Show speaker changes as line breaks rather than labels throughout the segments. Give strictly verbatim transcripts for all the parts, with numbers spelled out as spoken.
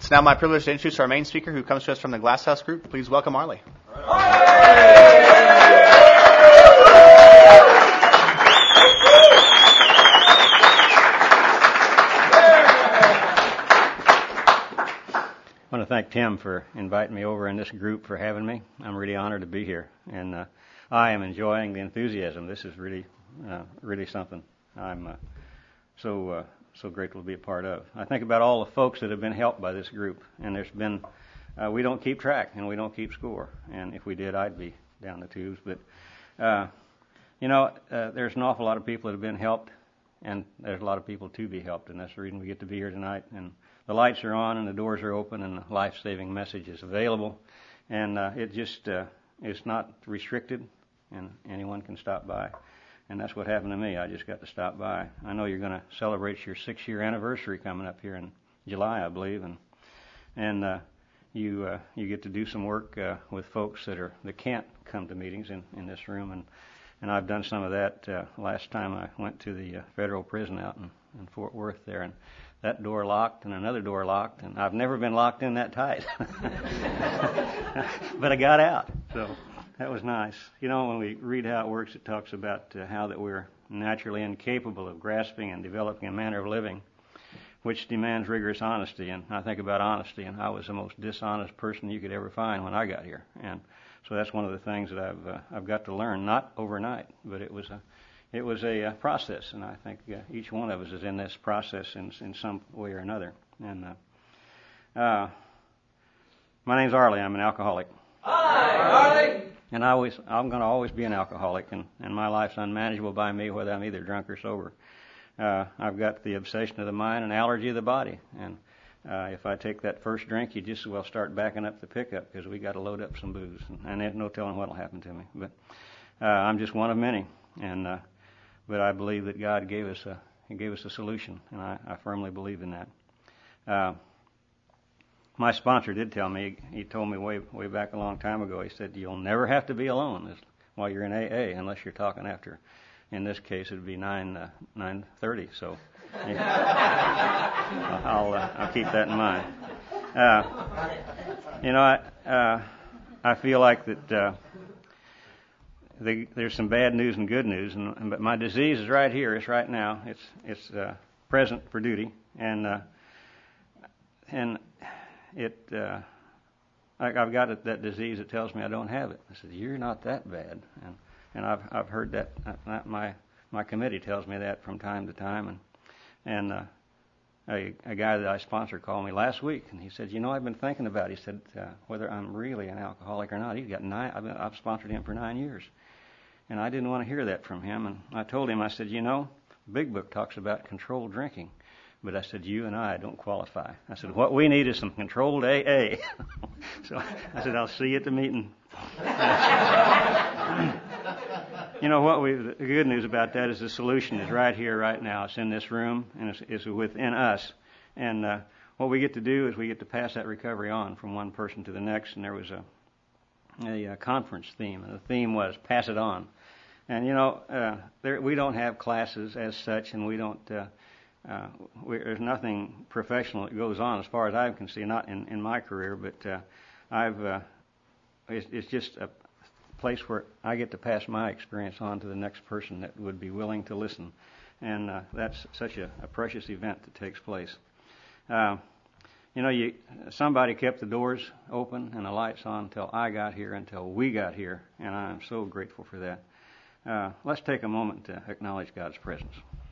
It's now my privilege to introduce our main speaker who comes to us from the Glass House Group. Please welcome Arlie.
I want to thank Tim for inviting me over in this group, for having me. I'm really honored to be here, and uh, I am enjoying the enthusiasm. This is really, uh, really something I'm uh, so uh, so grateful to be a part of. I think about all the folks that have been helped by this group, and there's been, uh, we don't keep track and we don't keep score, and if we did, I'd be down the tubes. But uh, you know, uh, there's an awful lot of people that have been helped, and there's a lot of people to be helped, and that's the reason we get to be here tonight. And the lights are on and the doors are open and the life-saving message is available. And uh, it just, uh, it's not restricted and anyone can stop by. And that's what happened to me. I just got to stop by. I know you're going to celebrate your six-year anniversary coming up here in July, I believe. And and uh, you uh, you get to do some work uh, with folks that are that can't come to meetings in, in this room. And, and I've done some of that uh, last time I went to the uh, federal prison out in, in Fort Worth there. And that door locked and another door locked, and I've never been locked in that tight. But I got out, so that was nice. You know, when we read how it works, it talks about uh, how that we're naturally incapable of grasping and developing a manner of living which demands rigorous honesty. And I think about honesty, and I was the most dishonest person you could ever find when I got here. And so that's one of the things that I've uh, I've got to learn, not overnight, but it was a It was a uh, process, and I think uh, each one of us is in this process in, in some way or another. And uh, uh, my name's Arlie. I'm an alcoholic.
Hi, Arlie.
And I always, I'm going to always be an alcoholic, and, and my life's unmanageable by me, whether I'm either drunk or sober. Uh, I've got the obsession of the mind and allergy of the body, and uh, if I take that first drink, you just as well start backing up the pickup because we got to load up some booze, and, and there's no telling what'll happen to me. But uh, I'm just one of many, and. Uh, But I believe that God gave us a He gave us a solution, and I, I firmly believe in that. Uh, my sponsor did tell me. He told me way way back a long time ago. He said, "You'll never have to be alone while you're in A A, unless you're talking after." In this case, it'd be nine uh, nine thirty. So yeah. I'll uh, I'll keep that in mind. Uh, you know, I uh, I feel like that. Uh, The, there's some bad news and good news, and, but my disease is right here. It's right now. It's it's uh, present for duty, and uh, and it uh, I, I've got it, that disease that tells me I don't have it. I said, "You're not that bad," and and I've I've heard that. Uh, my my committee tells me that from time to time, and and uh, a, a guy that I sponsor called me last week, and he said, "You know, I've been thinking about it." He said, uh, "Whether I'm really an alcoholic or not." He's got nine. I've, been, I've sponsored him for nine years. And I didn't want to hear that from him. And I told him, I said, you know, the Big Book talks about controlled drinking. But I said, you and I don't qualify. I said, what we need is some controlled A A. So I said, I'll see you at the meeting. You know, what we, the good news about that is the solution is right here, right now. It's in this room, and it's, it's within us. And uh, what we get to do is we get to pass that recovery on from one person to the next. And there was a, a, a conference theme, and the theme was pass it on. And, you know, uh, there, we don't have classes as such, and we don't, uh, uh, we, there's nothing professional that goes on as far as I can see, not in, in my career, but uh, I've, uh, it's, it's just a place where I get to pass my experience on to the next person that would be willing to listen. And uh, that's such a, a precious event that takes place. Uh, you know, you somebody kept the doors open and the lights on until I got here, until we got here, and I'm so grateful for that. Uh, let's take a moment to acknowledge God's presence.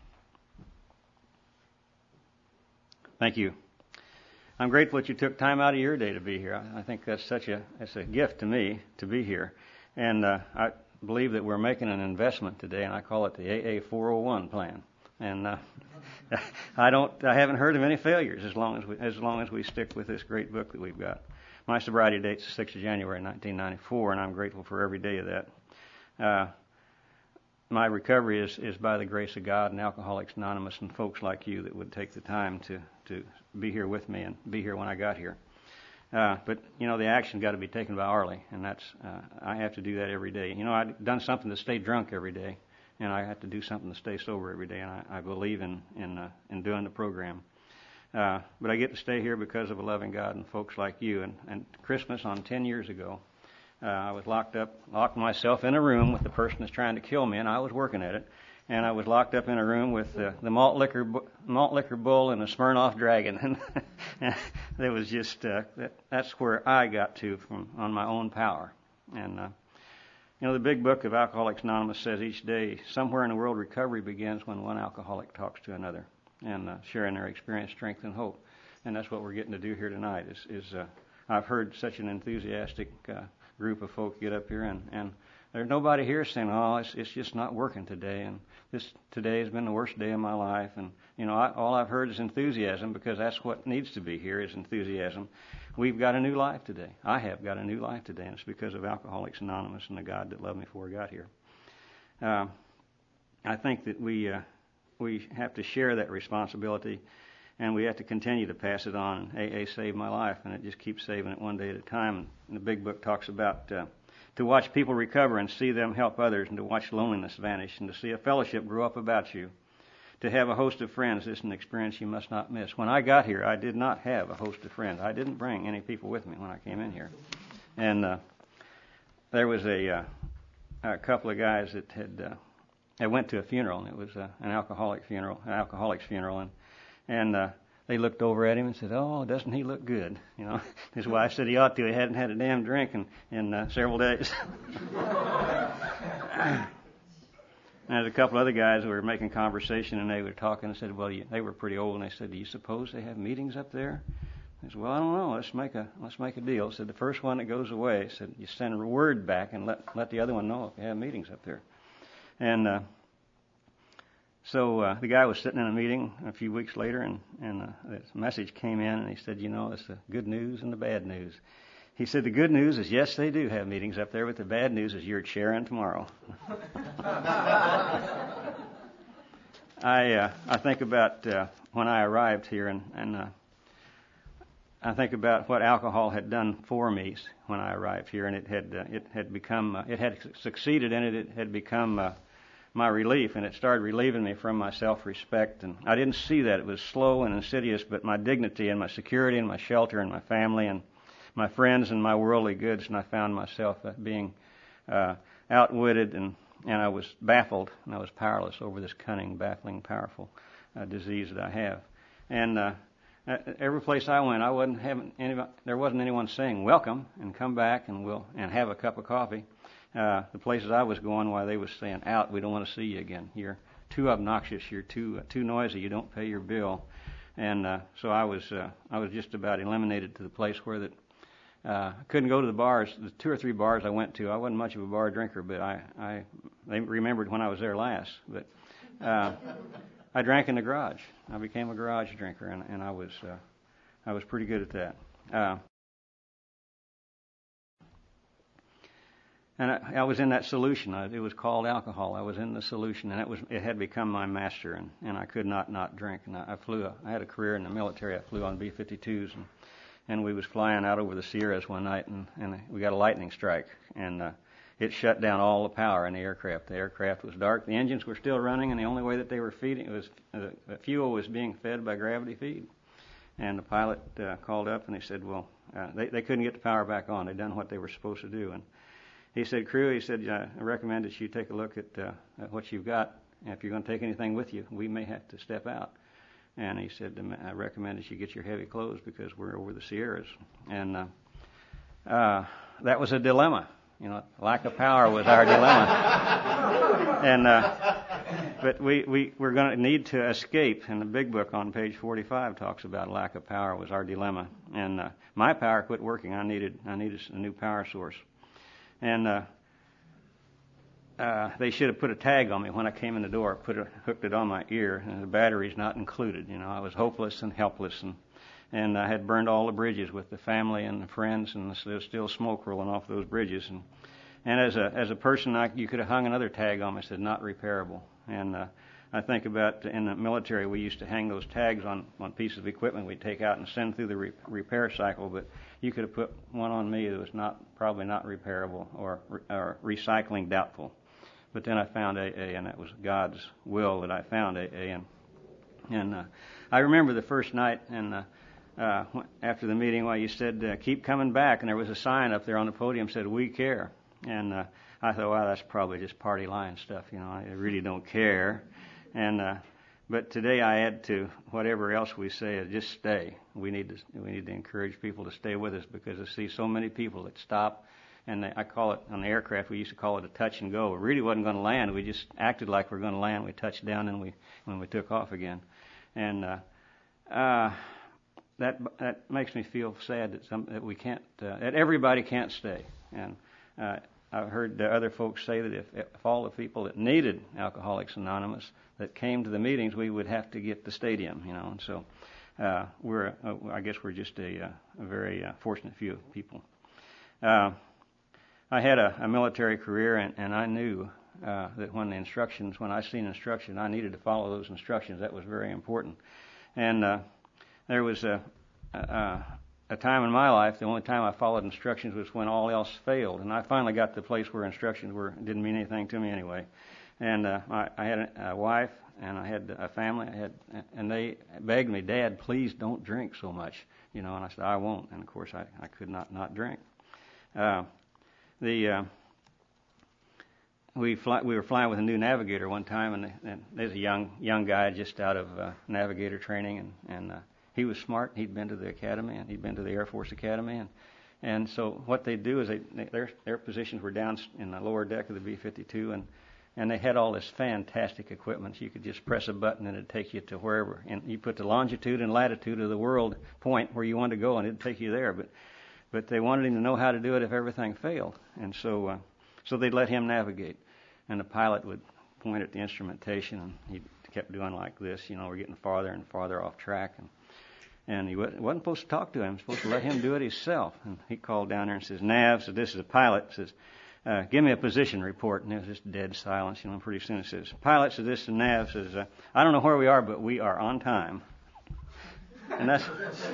Thank you. I'm grateful that you took time out of your day to be here. I, I think that's such a it's a gift to me to be here, and uh, I believe that we're making an investment today, and I call it the A A four oh one plan. And uh, I don't I haven't heard of any failures as long as we as long as we stick with this great book that we've got. My sobriety date's the sixth of January nineteen ninety-four, and I'm grateful for every day of that. Uh, My recovery is, is by the grace of God and Alcoholics Anonymous and folks like you that would take the time to, to be here with me and be here when I got here. Uh, but, you know, the action got to be taken by Arlie, and that's uh, I have to do that every day. You know, I've done something to stay drunk every day, and I have to do something to stay sober every day, and I, I believe in in, uh, in doing the program. Uh, but I get to stay here because of a loving God and folks like you. And, and Christmas on ten years ago, uh, I was locked up, locked myself in a room with the person that's trying to kill me, and I was working at it. And I was locked up in a room with uh, the malt liquor, malt liquor bull and a Smirnoff dragon. And it was just uh, that, that's where I got to from on my own power. And uh, you know, the big book of Alcoholics Anonymous says each day, somewhere in the world, recovery begins when one alcoholic talks to another and uh, sharing their experience, strength, and hope. And that's what we're getting to do here tonight. Is, is uh, I've heard such an enthusiastic uh, group of folk get up here, and, and there's nobody here saying, "Oh, it's, it's just not working today," and this today has been the worst day of my life. And you know, I, all I've heard is enthusiasm, because that's what needs to be here is enthusiasm. We've got a new life today. I have got a new life today, and it's because of Alcoholics Anonymous and the God that loved me before I got here. Uh, I think that we uh, we have to share that responsibility, and we have to continue to pass it on. A A saved my life, and it just keeps saving it one day at a time. And the big book talks about uh, to watch people recover and see them help others, and to watch loneliness vanish, and to see a fellowship grow up about you. To have a host of friends is an experience you must not miss. When I got here, I did not have a host of friends. I didn't bring any people with me when I came in here. And uh, there was a, uh, a couple of guys that had uh, I went to a funeral, and it was uh, an alcoholic funeral, an alcoholic's funeral, and and uh, they looked over at him and said, "Oh, doesn't he look good?" You know, his wife said he ought to. He hadn't had a damn drink in in uh, several days. And there's a couple other guys who were making conversation, and they were talking and said, well, you, they were pretty old, and they said, do you suppose they have meetings up there? I said, well, I don't know. Let's make a let's make a deal. Said the first one that goes away, said you send a word back and let let the other one know if you have meetings up there. And uh, so uh, the guy was sitting in a meeting a few weeks later, and and uh, this message came in, and he said, you know, it's the good news and the bad news. He said, the good news is, yes, they do have meetings up there, but the bad news is you're chairing tomorrow. I uh, I think about uh, when I arrived here, and, and uh, I think about what alcohol had done for me when I arrived here, and it had uh, it had become uh, it had succeeded in it. It had become uh, my relief, and it started relieving me from my self-respect. And I didn't see that it was slow and insidious, but my dignity and my security and my shelter and my family and my friends and my worldly goods, and I found myself uh, being uh, outwitted, and, and I was baffled, and I was powerless over this cunning, baffling, powerful uh, disease that I have. And uh, every place I went, I wasn't having any, there wasn't anyone saying welcome and come back and we'll and have a cup of coffee. Uh, the places I was going, why they was saying out, we don't want to see you again. You're too obnoxious. You're too uh, too noisy. You don't pay your bill. And uh, so I was uh, I was just about eliminated to the place where that. Uh, I couldn't go to the bars. The two or three bars I went to, I wasn't much of a bar drinker, but I, I they remembered when I was there last. But uh, I drank in the garage. I became a garage drinker, and, and I was uh, I was pretty good at that. Uh, and I, I was in that solution. I, it was called alcohol. I was in the solution, and it was it had become my master, and, and I could not not drink. And I, I flew. A, I had a career in the military. I flew on B fifty-twos, and And we was flying out over the Sierras one night, and, and we got a lightning strike, and uh, it shut down all the power in the aircraft. The aircraft was dark. The engines were still running, and the only way that they were feeding was uh, the fuel was being fed by gravity feed. And the pilot uh, called up, and he said, well, uh, they, they couldn't get the power back on. They'd done what they were supposed to do. And he said, crew, he said, uh, I recommend that you take a look at, uh, at what you've got. And if you're going to take anything with you, we may have to step out. And he said, I recommend that you get your heavy clothes because we're over the Sierras. And uh, uh, that was a dilemma. You know, lack of power was our dilemma. and uh, But we, we, we're going to need to escape. And the big book on page forty-five talks about lack of power was our dilemma. And uh, my power quit working. I needed I needed a new power source. And uh, Uh, they should have put a tag on me when I came in the door, put it, hooked it on my ear, and the batteries not included. You know, I was hopeless and helpless, and and I had burned all the bridges with the family and the friends, and there was still smoke rolling off those bridges. And and as a as a person, I, you could have hung another tag on me that said not repairable. And uh, I think about in the military, we used to hang those tags on on pieces of equipment we'd take out and send through the re- repair cycle, but you could have put one on me that was not probably not repairable or or recycling doubtful. But then I found A A, and that was God's will that I found A A. And And uh, I remember the first night, and uh, uh, after the meeting, well, you said, uh, keep coming back, and there was a sign up there on the podium that said, we care. And uh, I thought, well, that's probably just party line stuff, you know, I really don't care. And uh, but today I add to whatever else we say, is just stay. We need to we need to encourage people to stay with us, because I see so many people that stop, and they, I call it, on the aircraft, we used to call it a touch and go. It really wasn't going to land. We just acted like we were going to land. We touched down, and we when we took off again. And uh, uh, that that makes me feel sad that some that we can't uh, that everybody can't stay. And uh, I've heard uh, other folks say that if, if all the people that needed Alcoholics Anonymous that came to the meetings, we would have to get the stadium, you know. And so uh, we're uh, I guess we're just a, a very uh, fortunate few people. Uh, I had a, a military career, and, and I knew uh, that when the instructions, when I seen instructions, I needed to follow those instructions. That was very important. And uh, there was a, a, a time in my life, the only time I followed instructions was when all else failed. And I finally got to the place where instructions were didn't mean anything to me anyway. And uh, I, I had a, a wife, and I had a family. I had, and they begged me, Dad, please don't drink so much, you know. And I said, I won't. And of course, I, I could not not drink. Uh, The uh, we fly, we were flying with a new navigator one time, and, and there's a young young guy just out of uh, navigator training, and and uh, he was smart. He'd been to the academy, and he'd been to the Air Force Academy, and and so what they do is they, they their their positions were down in the lower deck of the B fifty-two, and and they had all this fantastic equipment. You could just press a button and it'd take you to wherever, and you put the longitude and latitude of the world point where you wanted to go, and it'd take you there. But But they wanted him to know how to do it if everything failed. And so uh, so they'd let him navigate. And the pilot would point at the instrumentation, and he kept doing like this. You know, we're getting farther and farther off track. And and he wasn't supposed to talk to him. He was supposed to let him do it himself. And he called down there and says, Nav, so this is a pilot, says, uh, give me a position report. And there was just dead silence. You know, pretty soon it says, pilot, says this, and Nav says, uh, I don't know where we are, but we are on time. And that's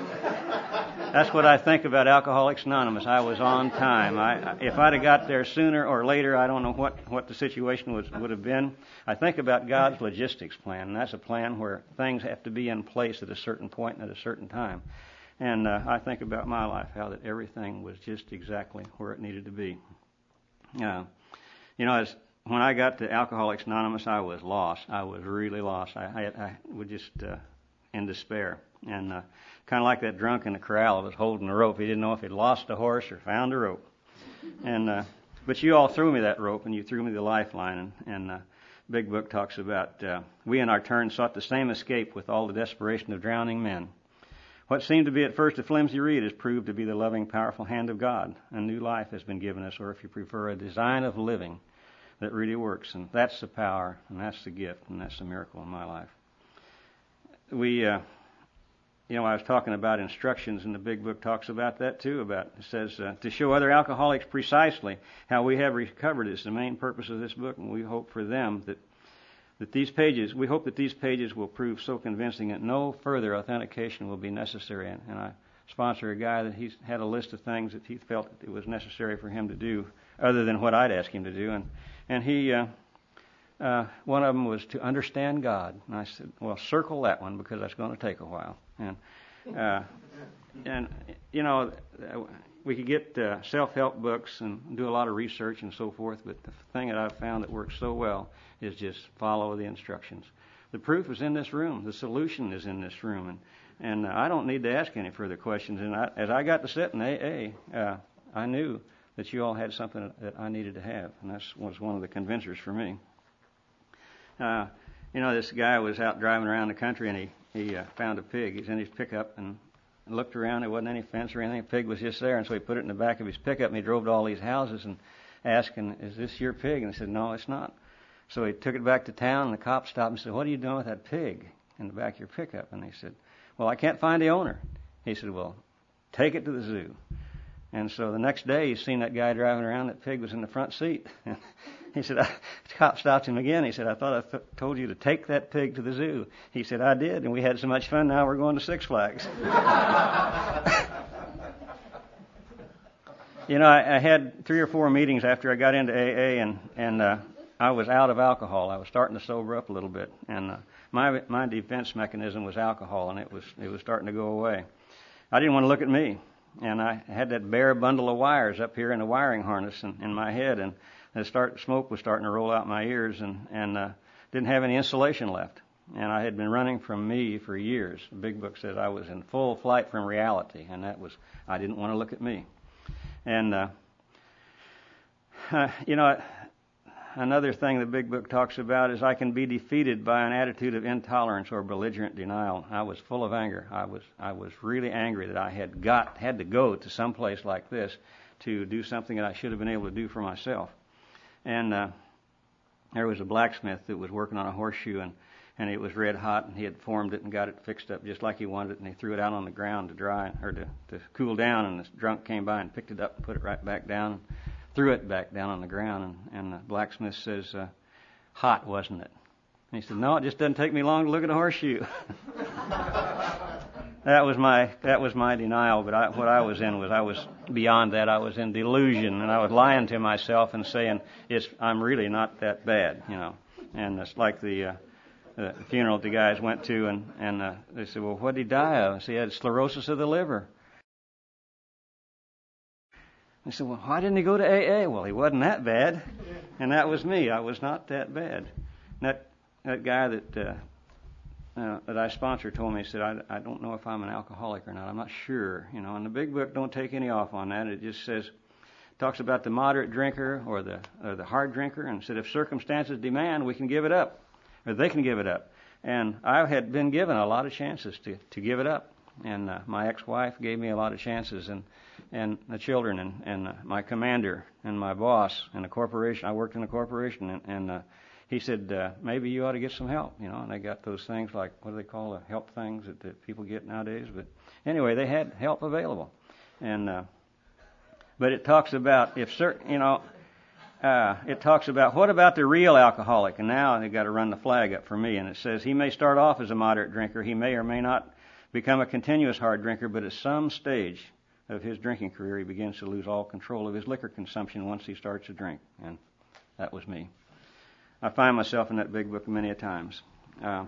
that's what I think about Alcoholics Anonymous. I was on time. I, if I'd have got there sooner or later, I don't know what, what the situation was, would have been. I think about God's logistics plan, and that's a plan where things have to be in place at a certain point and at a certain time. And uh, I think about my life, how that everything was just exactly where it needed to be. Uh, you know, as when I got to Alcoholics Anonymous, I was lost. I was really lost. I, I, I would just uh, in despair. And uh, kind of like that drunk in the corral that was holding the rope. He didn't know if he'd lost a horse or found a rope. And uh, but you all threw me that rope, and you threw me the lifeline. And, and uh, Big Book talks about uh, we in our turn sought the same escape with all the desperation of drowning men. What seemed to be at first a flimsy reed has proved to be the loving, powerful hand of God. A new life has been given us, or if you prefer, a design of living that really works. And that's the power, and that's the gift, and that's the miracle in my life. We... Uh, You know, I was talking about instructions, and the Big Book talks about that too. About it says uh, to show other alcoholics precisely how we have recovered is the main purpose of this book, and we hope for them that that these pages, we hope that these pages will prove so convincing that no further authentication will be necessary. And, and I sponsor a guy that he's had a list of things that he felt that it was necessary for him to do, other than what I'd ask him to do, and and he. Uh, Uh, one of them was to understand God. And I said, well, circle that one because that's going to take a while. And, uh, and you know, we could get uh, self-help books and do a lot of research and so forth, but the thing that I've found that works so well is just follow the instructions. The proof is in this room. The solution is in this room. And, and uh, I don't need to ask any further questions. And I, as I got to sit in A A, uh, I knew that you all had something that I needed to have. And that was one of the convincers for me. Uh, you know, this guy was out driving around the country, and he, he uh, found a pig. He's in his pickup and looked around. There wasn't any fence or anything. The pig was just there, and so he put it in the back of his pickup, and he drove to all these houses and asking, is this your pig? And they said, no, it's not. So he took it back to town, and the cop stopped and said, what are you doing with that pig in the back of your pickup? And they said, well, I can't find the owner. He said, well, take it to the zoo. And so the next day, he seen that guy driving around. That pig was in the front seat. He said, I, the cop stopped him again. He said, I thought I th- told you to take that pig to the zoo. He said, I did, and we had so much fun, now we're going to Six Flags. You know, I, I had three or four meetings after I got into A A, and, and uh, I was out of alcohol. I was starting to sober up a little bit. And uh, my my defense mechanism was alcohol, and it was it was starting to go away. I didn't want to look at me, and I had that bare bundle of wires up here in the wiring harness in, in my head, and the start smoke was starting to roll out my ears, and and uh, didn't have any insulation left. And I had been running from me for years. The Big Book says I was in full flight from reality, and that was I didn't want to look at me. And uh, uh, you know. Another thing the Big Book talks about is I can be defeated by an attitude of intolerance or belligerent denial. I was full of anger. I was I was really angry that I had got had to go to some place like this to do something that I should have been able to do for myself. And uh, there was a blacksmith that was working on a horseshoe, and, and it was red hot, and he had formed it and got it fixed up just like he wanted it, and he threw it out on the ground to dry or to, to cool down, and this drunk came by and picked it up and put it right back down. Threw it back down on the ground, and, and the blacksmith says, uh, hot, wasn't it? And he said, no, it just doesn't take me long to look at a horseshoe. that was my that was my denial, but I, what I was in was I was beyond that. I was in delusion, and I was lying to myself and saying, it's I'm really not that bad, you know. And it's like the, uh, the funeral the guys went to, and, and uh, they said, well, what did he die of? I said, he had sclerosis of the liver. I said, well, why didn't he go to A A? Well, he wasn't that bad. And that was me. I was not that bad. And that that guy that uh, uh, that I sponsored told me, he said, I, I don't know if I'm an alcoholic or not. I'm not sure. You know, and the Big Book don't take any off on that. It just says, talks about the moderate drinker or the or the hard drinker, and said if circumstances demand, we can give it up, or they can give it up. And I had been given a lot of chances to, to give it up. And uh, my ex-wife gave me a lot of chances, and and the children, and, and uh, my commander, and my boss, and a corporation. I worked in a corporation, and, and uh, he said, uh, maybe you ought to get some help, you know. And they got those things like, what do they call the help things that, that people get nowadays? But anyway, they had help available. And uh, but it talks about, if certain, you know, uh, it talks about, what about the real alcoholic? And now they've got to run the flag up for me, and it says, he may start off as a moderate drinker. He may or may not become a continuous hard drinker, but at some stage of his drinking career, he begins to lose all control of his liquor consumption once he starts to drink. And that was me. I find myself in that Big Book many a times. Uh,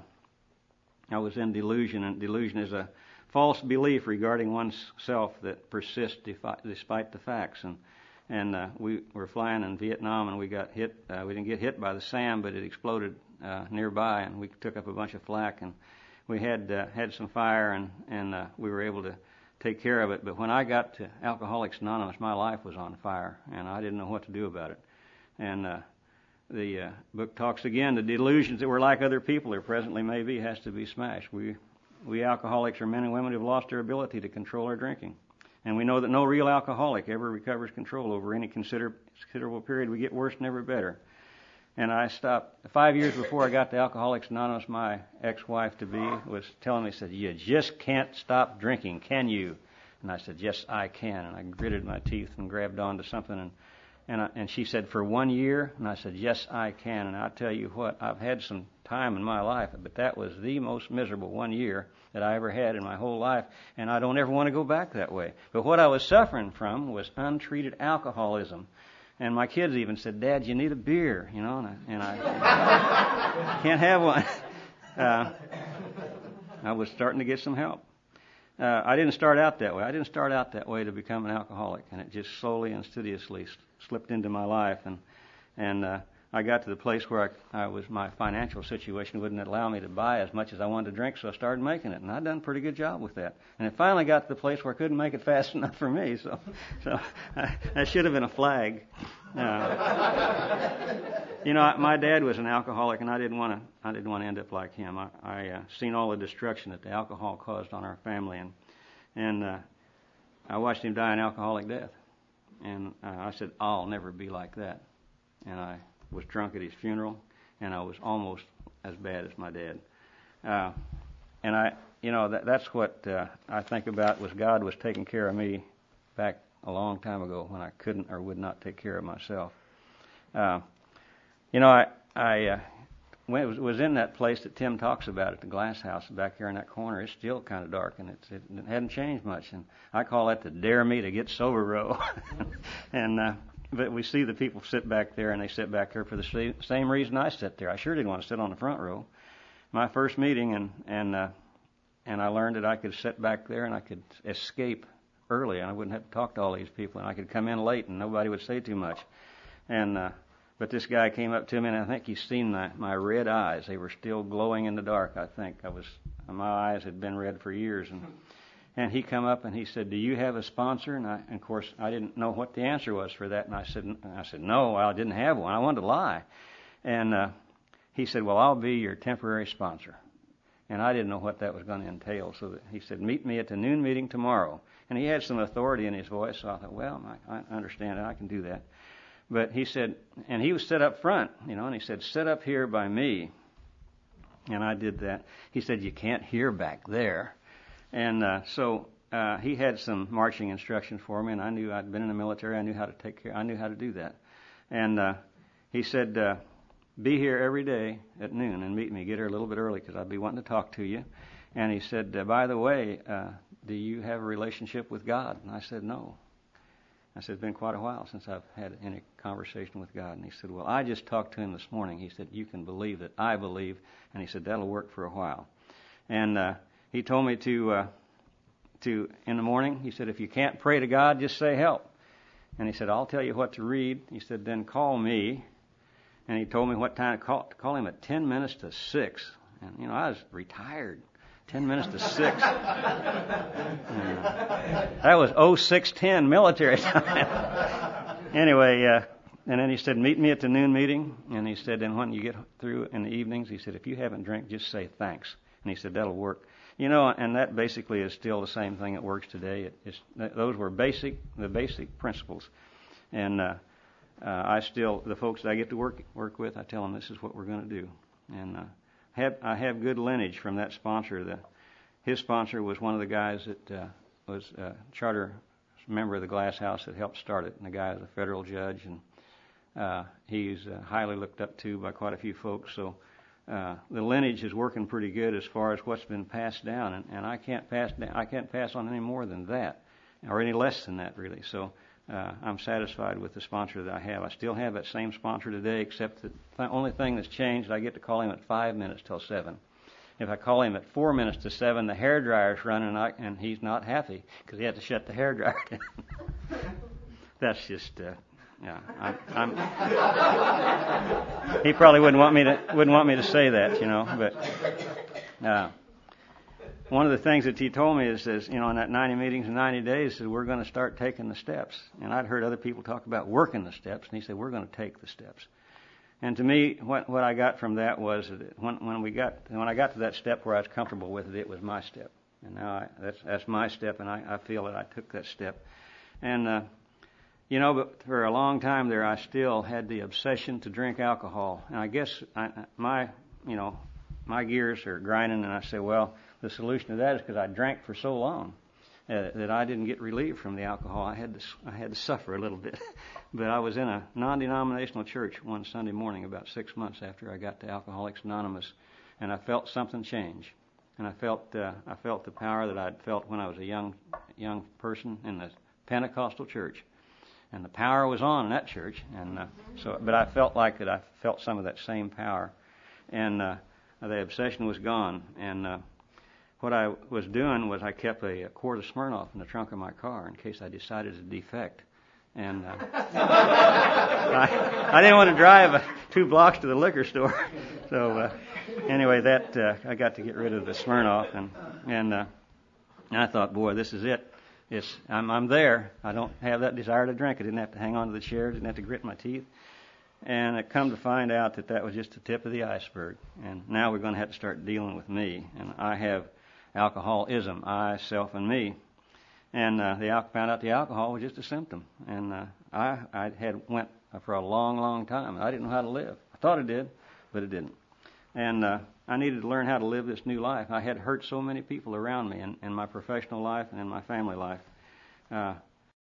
I was in delusion, and delusion is a false belief regarding oneself that persists defi- despite the facts. And and uh, we were flying in Vietnam, and we got hit. Uh, we didn't get hit by the SAM, but it exploded uh, nearby, and we took up a bunch of flak, and we had uh, had some fire, and and uh, we were able to take care of it. But when I got to Alcoholics Anonymous, my life was on fire, and I didn't know what to do about it. And uh, the uh, book talks again, the delusions that we're like other people, or presently may be, has to be smashed. We we alcoholics are men and women who have lost their ability to control our drinking. And we know that no real alcoholic ever recovers control over any consider, considerable period. We get worse, never better. And I stopped. Five years before I got to Alcoholics Anonymous, my ex-wife-to-be was telling me, said, you just can't stop drinking, can you? And I said, yes, I can. And I gritted my teeth and grabbed onto something. And and, I, and she said, for one year? And I said, yes, I can. And I'll tell you what, I've had some time in my life, but that was the most miserable one year that I ever had in my whole life. And I don't ever want to go back that way. But what I was suffering from was untreated alcoholism. And my kids even said, Dad, you need a beer, you know, and I, and I can't have one. Uh, I was starting to get some help. Uh, I didn't start out that way. I didn't start out that way to become an alcoholic, and it just slowly and studiously slipped into my life. And and uh, I got to the place where I, I was, my financial situation wouldn't allow me to buy as much as I wanted to drink, so I started making it, and I'd done a pretty good job with that. And it finally got to the place where I couldn't make it fast enough for me, so so I, that should have been a flag. Uh, you know, my dad was an alcoholic, and I didn't want to. I didn't want to end up like him. I, I uh, seen all the destruction that the alcohol caused on our family, and and uh, I watched him die an alcoholic death. And uh, I said, I'll never be like that. And I was drunk at his funeral, and I was almost as bad as my dad. Uh, and I, you know, that, that's what uh, I think about, was God was taking care of me back a long time ago when I couldn't or would not take care of myself. Uh, you know, I, I uh, when it was, was in that place that Tim talks about at the glass house back here in that corner. It's still kind of dark, and it's, it, it hadn't changed much. And I call that the dare me to get sober row. and uh, But we see the people sit back there, and they sit back there for the same reason I sit there. I sure didn't want to sit on the front row. my first meeting, and and uh, and I learned that I could sit back there and I could escape early, and I wouldn't have to talk to all these people, and I could come in late, and nobody would say too much. And uh, but this guy came up to me, and I think he's seen my, my red eyes. They were still glowing in the dark. I think I was my eyes had been red for years, and and he come up and he said, "Do you have a sponsor?" And, I, and of course I didn't know what the answer was for that, and I said, I said no, I didn't have one. I wanted to lie, and uh, he said, "Well, I'll be your temporary sponsor." And I didn't know what that was going to entail, so that he said, "Meet me at the noon meeting tomorrow." And he had some authority in his voice, so I thought, well, I, I understand it, I can do that. But he said, and he was set up front, you know, and he said, "Sit up here by me." And I did that. He said, "You can't hear back there." And uh, so uh, he had some marching instructions for me, and I knew I'd been in the military. I knew how to take care. I knew how to do that. And uh, he said, uh, "Be here every day at noon and meet me. Get here a little bit early because I'll be wanting to talk to you." And he said, uh, "By the way, uh, do you have a relationship with God?" And I said, "No." I said, "It's been quite a while since I've had any conversation with God." And he said, "Well, I just talked to him this morning." He said, "You can believe that I believe." And he said, "That'll work for a while." And uh, he told me to, uh, to in the morning, he said, "If you can't pray to God, just say help." And he said, "I'll tell you what to read." He said, "Then call me." And he told me what time to call, to call him at ten minutes to six. And, you know, I was retired. ten minutes to six. That was oh six ten military time. Anyway, uh, and then he said, "Meet me at the noon meeting." And he said, "And when you get through in the evenings," he said, "if you haven't drank, just say thanks." And he said, "That'll work." You know, and that basically is still the same thing that works today. It, it's, those were basic, the basic principles. And uh, uh, I still, the folks that I get to work work with, I tell them this is what we're going to do. And uh, have, I have good lineage from that sponsor. The, his sponsor was one of the guys that uh, was a charter member of the Glass House that helped start it. And the guy is a federal judge, and uh, he's uh, highly looked up to by quite a few folks. So uh, the lineage is working pretty good as far as what's been passed down, and, and I can't pass down, I can't pass on any more than that, or any less than that, really. So uh, I'm satisfied with the sponsor that I have. I still have that same sponsor today, except that the only thing that's changed, I get to call him at five minutes till seven. If I call him at four minutes to seven, the hair dryer's running, and, I, and he's not happy because he had to shut the hair dryer down. That's just, uh, yeah. I'm, I'm, he probably wouldn't want me to wouldn't want me to say that, you know. But uh, one of the things that he told me is, is, you know, in that ninety meetings in ninety days, is we're going to start taking the steps. And I'd heard other people talk about working the steps, and he said we're going to take the steps. And to me, what what I got from that was that when when we got when I got to that step where I was comfortable with it, it was my step. And now I, that's that's my step, and I, I feel that I took that step. And uh, you know, but for a long time there, I still had the obsession to drink alcohol. And I guess I, my you know my gears are grinding, and I say, well, the solution to that is because I drank for so long uh, that I didn't get relieved from the alcohol. I had to I had to suffer a little bit. But I was in a non-denominational church one Sunday morning about six months after I got to Alcoholics Anonymous, and I felt something change. And I felt uh, I felt the power that I'd felt when I was a young young person in the Pentecostal church, and the power was on in that church. And uh, so, but I felt like that I felt some of that same power, and uh, the obsession was gone. And uh, what I was doing was I kept a, a quart of Smirnoff in the trunk of my car in case I decided to defect. And uh, I, I didn't want to drive uh, two blocks to the liquor store. So uh, anyway, that uh, I got to get rid of the Smirnoff, and and, uh, and I thought, boy, this is it. It's I'm I'm there. I don't have that desire to drink. I didn't have to hang on to the chair. Didn't have to grit my teeth. And I come to find out that that was just the tip of the iceberg. And now we're going to have to start dealing with me. And I have alcoholism, I, self, and me. And uh, the found out the alcohol was just a symptom, and uh, I I had went for a long, long time. I didn't know how to live. I thought I did, but it didn't. And uh, I needed to learn how to live this new life. I had hurt so many people around me in, in my professional life and in my family life. Uh,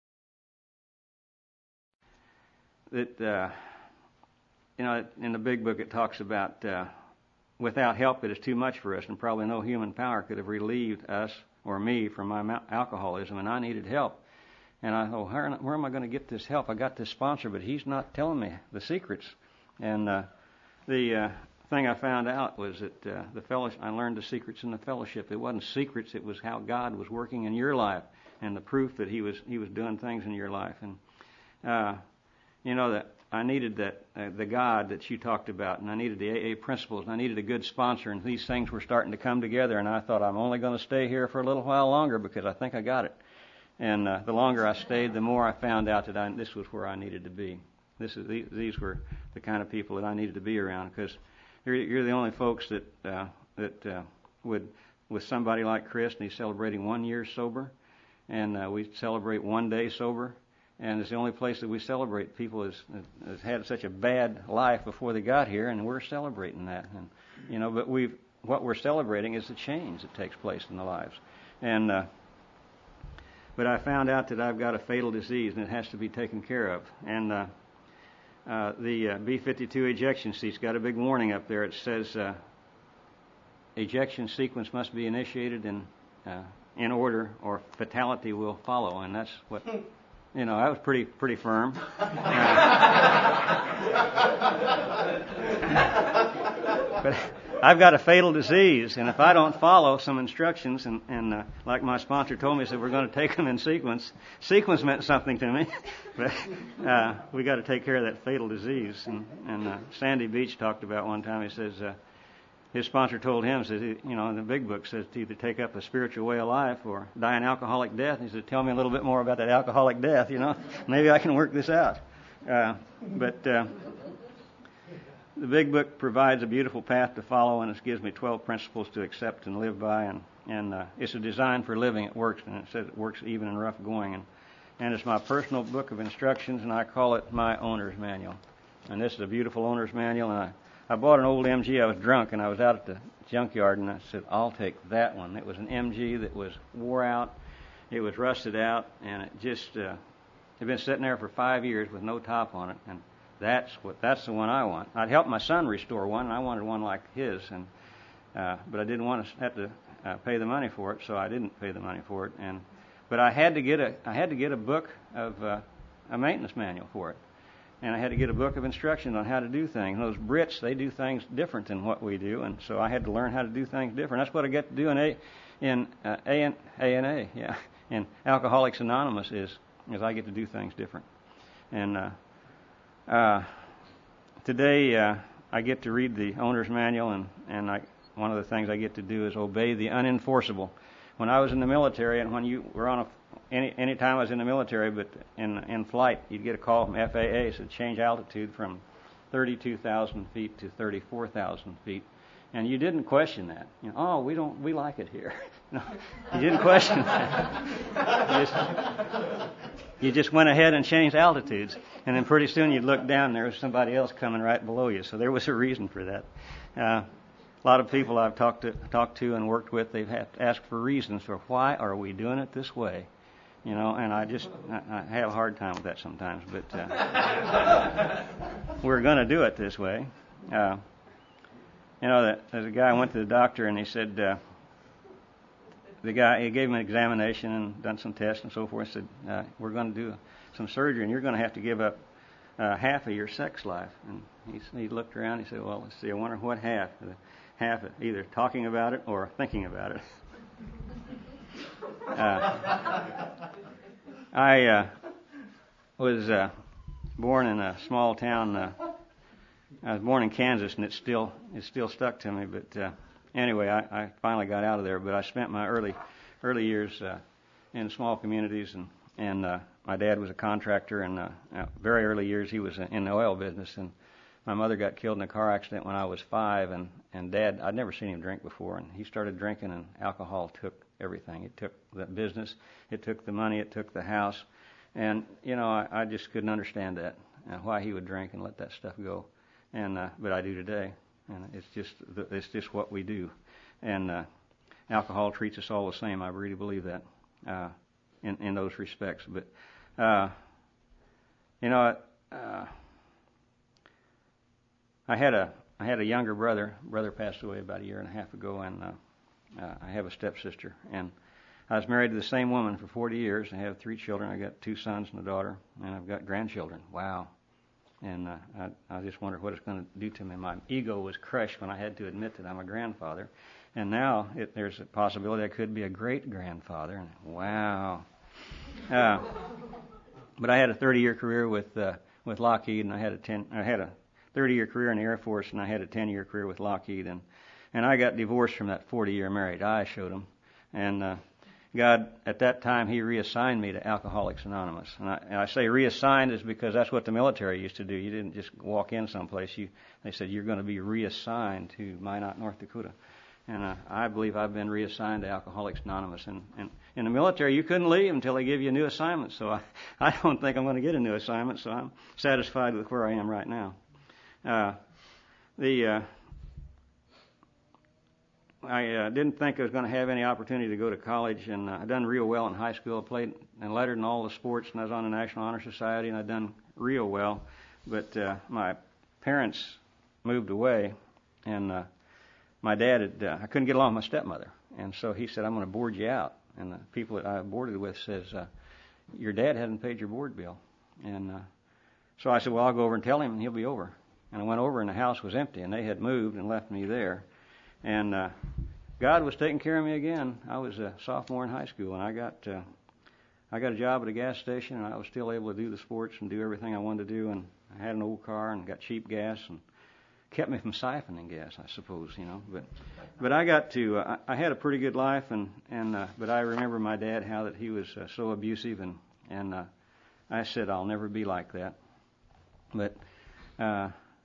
that uh, you know, in the big book it talks about uh, without help it is too much for us, and probably no human power could have relieved us or me from my alcoholism, and I needed help. And I thought, where, where am I going to get this help? I got this sponsor, but he's not telling me the secrets. And uh, the uh, thing I found out was that uh, the fellowship, I learned the secrets in the fellowship. It wasn't secrets; it was how God was working in your life, and the proof that He was He was doing things in your life. And uh, you know that I needed that uh, the God that you talked about, and I needed the A A principles, and I needed a good sponsor, and these things were starting to come together. And I thought, I'm only going to stay here for a little while longer because I think I got it. And uh, the longer I stayed, the more I found out that I, this was where I needed to be. This is these, these were the kind of people that I needed to be around, because you're, you're the only folks that uh, that uh, would, with somebody like Chris, and he's celebrating one year sober, and uh, we celebrate one day sober, and it's the only place that we celebrate people has, has had such a bad life before they got here, and we're celebrating that. And you know, but we what we're celebrating is the change that takes place in the lives, and. Uh, But I found out that I've got a fatal disease and it has to be taken care of. And uh, uh, the uh, B fifty-two ejection seat's got a big warning up there. It says uh, ejection sequence must be initiated in uh, in order, or fatality will follow. And that's what, you know, that was pretty pretty firm. Uh, but I've got a fatal disease, and if I don't follow some instructions, and, and uh, like my sponsor told me, he said, we're going to take them in sequence. Sequence meant something to me, but uh, we got to take care of that fatal disease. And, and uh, Sandy Beach talked about one time. He says uh, his sponsor told him, says, you know, in the big book says to either take up a spiritual way of life or die an alcoholic death. And he said, tell me a little bit more about that alcoholic death. You know, maybe I can work this out. Uh, but. Uh, The big book provides a beautiful path to follow, and it gives me twelve principles to accept and live by, and, and uh, it's a design for living. It works, and it says it works even in rough going. And, and it's my personal book of instructions, and I call it my owner's manual. And this is a beautiful owner's manual, and I, I bought an old M G. I was drunk, and I was out at the junkyard, and I said, I'll take that one. It was an M G that was wore out. It was rusted out, and it just uh, had been sitting there for five years with no top on it. And That's what. That's the one I want. I'd helped my son restore one, and I wanted one like his, and uh, but I didn't want to have to uh, pay the money for it, so I didn't pay the money for it. And but I had to get a. I had to get a book of uh, a maintenance manual for it, and I had to get a book of instructions on how to do things. And those Brits, they do things different than what we do, and so I had to learn how to do things different. That's what I get to do in a in uh, A N A, yeah, in Alcoholics Anonymous is is I get to do things different, and. Uh, Uh, today, uh, I get to read the owner's manual, and, and I, one of the things I get to do is obey the unenforceable. When I was in the military, and when you were on a, any any time I was in the military, but in in flight, you'd get a call from F A A, it said change altitude from thirty-two thousand feet to thirty-four thousand feet, and you didn't question that. You know, oh, we don't, we like it here. No, you didn't question that. You just, You just went ahead and changed altitudes, and then pretty soon you'd look down and there was somebody else coming right below you. So there was a reason for that. Uh, a lot of people I've talked to, talked to and worked with, they've had to ask for reasons for why are we doing it this way, you know. And I just I, I have a hard time with that sometimes, but uh, we're going to do it this way. Uh, you know, that there's a guy went to the doctor and he said. Uh, The guy, he gave him an examination and done some tests and so forth. Said, uh, "We're going to do some surgery, and you're going to have to give up uh, half of your sex life." And he, he looked around. He said, "Well, let's see. I wonder what half? The half of either talking about it or thinking about it." uh, I uh, was uh, born in a small town. Uh, I was born in Kansas, and it's still it's still stuck to me, but. Uh, Anyway, I, I finally got out of there, but I spent my early early years uh, in small communities, and and uh, my dad was a contractor, and uh, uh, very early years he was in the oil business, and my mother got killed in a car accident when I was five, and and Dad, I'd never seen him drink before, and he started drinking, and alcohol took everything. It took the business, it took the money, it took the house, and you know I, I just couldn't understand that, uh, why he would drink and let that stuff go, and uh, but I do today. And it's just it's just what we do, and uh, alcohol treats us all the same. I really believe that uh, in in those respects. But uh, you know, uh, I had a I had a younger brother. Brother passed away about a year and a half ago, and uh, uh, I have a stepsister. And I was married to the same woman for forty years. I have three children. I got two sons and a daughter, and I've got grandchildren. Wow, and uh, I, I just wondered what it's going to do to me. My ego was crushed when I had to admit that I'm a grandfather, and now it, there's a possibility I could be a great grandfather. And wow! Uh, but I had a thirty-year career with uh, with Lockheed, and I had a ten I had a thirty-year career in the Air Force, and I had a ten-year career with Lockheed, and and I got divorced from that forty-year marriage. I showed him, and uh, God, at that time, He reassigned me to Alcoholics Anonymous. And I, and I say reassigned is because that's what the military used to do. You didn't just walk in someplace. You, they said, you're going to be reassigned to Minot, North Dakota. And uh, I believe I've been reassigned to Alcoholics Anonymous. And, and in the military, you couldn't leave until they give you a new assignment. So I, I don't think I'm going to get a new assignment, so I'm satisfied with where I am right now. Uh, the... Uh, I uh, didn't think I was going to have any opportunity to go to college, and uh, I done real well in high school. I played and lettered in all the sports, and I was on the National Honor Society, and I done real well. But uh, my parents moved away, and uh, my dad had, uh, I couldn't get along with my stepmother, and so he said, I'm going to board you out. And the people that I boarded with says, uh, your dad hadn't paid your board bill. And uh, so I said, well, I'll go over and tell him, and he'll be over. And I went over, and the house was empty, and they had moved and left me there. And uh, God was taking care of me again. I was a sophomore in high school, and I got uh, I got a job at a gas station, and I was still able to do the sports and do everything I wanted to do. And I had an old car and got cheap gas, and kept me from siphoning gas, I suppose, you know. But but I got to uh, I had a pretty good life, and and uh, but I remember my dad, how that he was uh, so abusive, and and uh, I said I'll never be like that. But uh,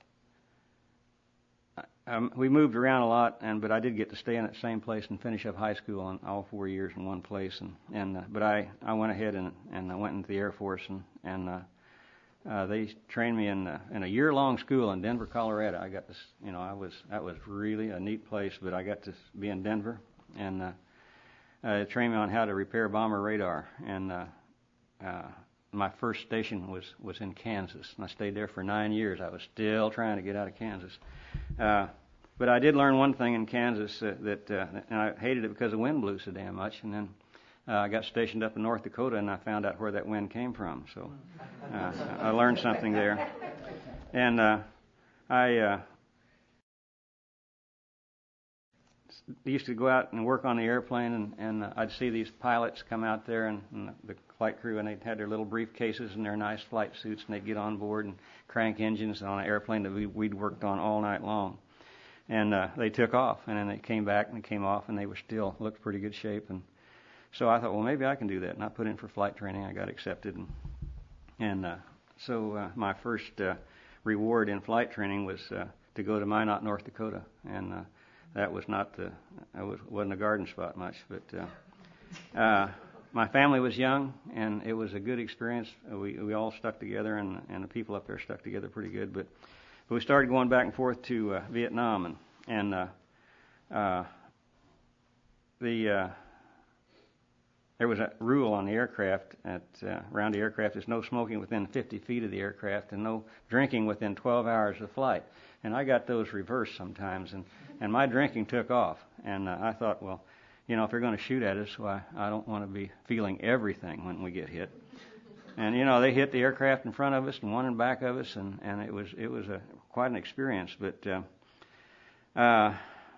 Um, we moved around a lot, and but I did get to stay in that same place and finish up high school in all four years in one place. And and uh, but I, I went ahead and and I went into the Air Force, and and uh, uh, they trained me in uh, in a year long school in Denver, Colorado. I got this, you know, I was that was really a neat place, but I got to be in Denver, and uh, uh, they trained me on how to repair bomber radar. And uh, uh, my first station was was in Kansas, and I stayed there for nine years. I was still trying to get out of Kansas. Uh, but I did learn one thing in Kansas uh, that, uh, and I hated it because the wind blew so damn much. And then uh, I got stationed up in North Dakota, and I found out where that wind came from. So uh, I learned something there. And uh, I uh, used to go out and work on the airplane, and, and uh, I'd see these pilots come out there, and, and the flight crew, and they'd had their little briefcases and their nice flight suits, and they'd get on board and crank engines on an airplane that we, we'd worked on all night long. And uh, they took off, and then they came back and they came off, and they were still looked pretty good shape. And so I thought, well, maybe I can do that. And I put in for flight training. I got accepted, and and uh, so uh, my first uh, reward in flight training was uh, to go to Minot, North Dakota, and uh, that was not the, I was wasn't a garden spot much, but. Uh, uh, My family was young, and it was a good experience. We we all stuck together, and and the people up there stuck together pretty good. But, but we started going back and forth to uh, Vietnam, and and uh, uh, the uh, there was a rule on the aircraft at uh, around the aircraft. There's no smoking within fifty feet of the aircraft, and no drinking within twelve hours of flight. And I got those reversed sometimes, and and my drinking took off. And uh, I thought, well, you know, if they're going to shoot at us, well, I don't want to be feeling everything when we get hit. And, you know, they hit the aircraft in front of us and one in back of us, and, and it was it was a quite an experience. But uh, uh,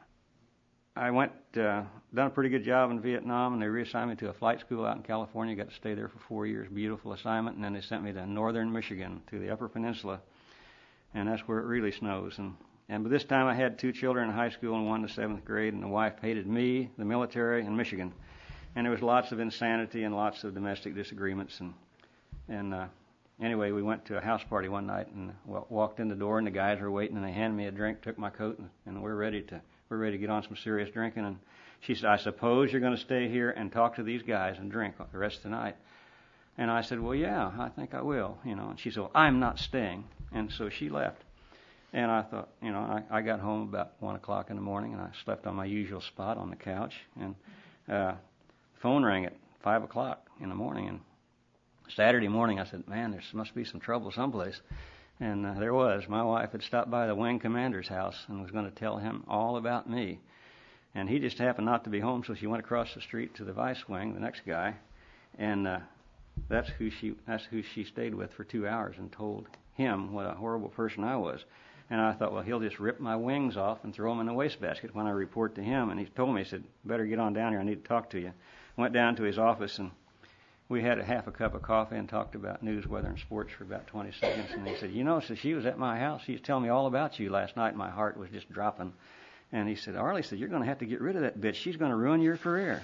I went, uh, done a pretty good job in Vietnam, and they reassigned me to a flight school out in California. Got to stay there for four years, beautiful assignment, and then they sent me to northern Michigan, to the Upper Peninsula, and that's where it really snows. And And by this time, I had two children in high school and one in the seventh grade, and the wife hated me, the military, and Michigan. And there was lots of insanity and lots of domestic disagreements. And and uh, anyway, we went to a house party one night, and well, walked in the door, and the guys were waiting, and they handed me a drink, took my coat, and, and we're ready to we're ready to get on some serious drinking. And she said, "I suppose you're going to stay here and talk to these guys and drink the rest of the night." And I said, "Well, yeah, I think I will." You know. And she said, "Well, I'm not staying." And so she left. And I thought, you know, I, I got home about one o'clock in the morning, and I slept on my usual spot on the couch. And uh, the phone rang at five o'clock in the morning. And Saturday morning, I said, "Man, there must be some trouble someplace." And uh, there was. My wife had stopped by the wing commander's house and was going to tell him all about me. And he just happened not to be home, so she went across the street to the vice wing, the next guy, and uh, that's who she that's who she stayed with for two hours and told him what a horrible person I was. And I thought, well, he'll just rip my wings off and throw them in the wastebasket when I report to him. And he told me, he said, better get on down here. I need to talk to you. Went down to his office, and we had a half a cup of coffee and talked about news, weather, and sports for about twenty seconds. And he said, you know, so she was at my house. She was telling me all about you last night, and my heart was just dropping. And he said, Arlie said, you're going to have to get rid of that bitch. She's going to ruin your career.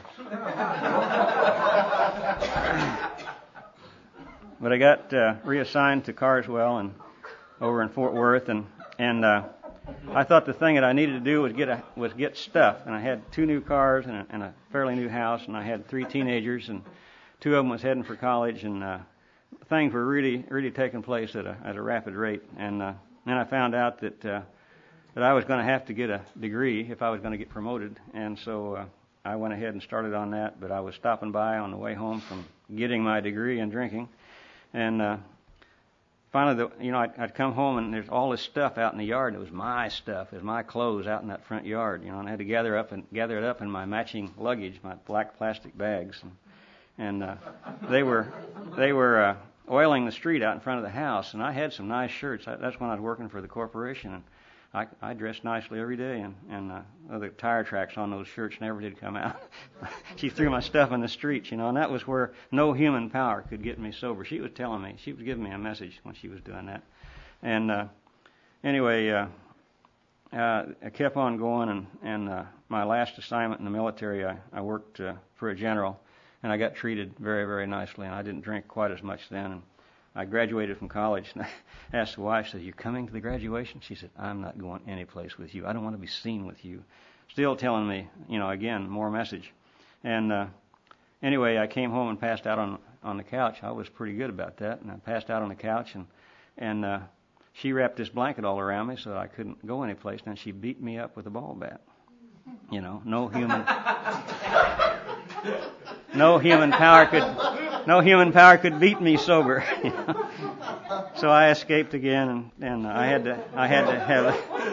But I got uh, reassigned to Carswell and over in Fort Worth, and and uh, I thought the thing that I needed to do was get a, was get stuff. And I had two new cars and a, and a fairly new house, and I had three teenagers, and two of them was heading for college, and uh, things were really really taking place at a at a rapid rate. And uh, then I found out that uh, that I was going to have to get a degree if I was going to get promoted, and so uh, I went ahead and started on that. But I was stopping by on the way home from getting my degree in drinking, and uh, finally, the, you know, I'd, I'd come home and there's all this stuff out in the yard. It was my stuff, it was my clothes out in that front yard, you know, and I had to gather up and gather it up in my matching luggage, my black plastic bags, and and uh, they were they were uh, oiling the street out in front of the house, and I had some nice shirts. I, that's when I was working for the corporation, and I, I dressed nicely every day, and and uh, the tire tracks on those shirts never did come out. She threw my stuff in the streets, you know, and that was where no human power could get me sober. She was telling me, she was giving me a message when she was doing that. And uh, anyway, uh, uh, I kept on going, and and uh, my last assignment in the military, I, I worked uh, for a general, and I got treated very, very nicely, and I didn't drink quite as much then. And I graduated from college, and I asked the wife, I said, you coming to the graduation? She said, I'm not going any place with you. I don't want to be seen with you. Still telling me, you know, again, more message. And uh, anyway, I came home and passed out on on the couch. I was pretty good about that, and I passed out on the couch, and and uh, she wrapped this blanket all around me so I couldn't go any place, and she beat me up with a ball bat. You know, no human, no human power could, no human power could beat me sober. You know? So I escaped again, and, and I had to, I had to have,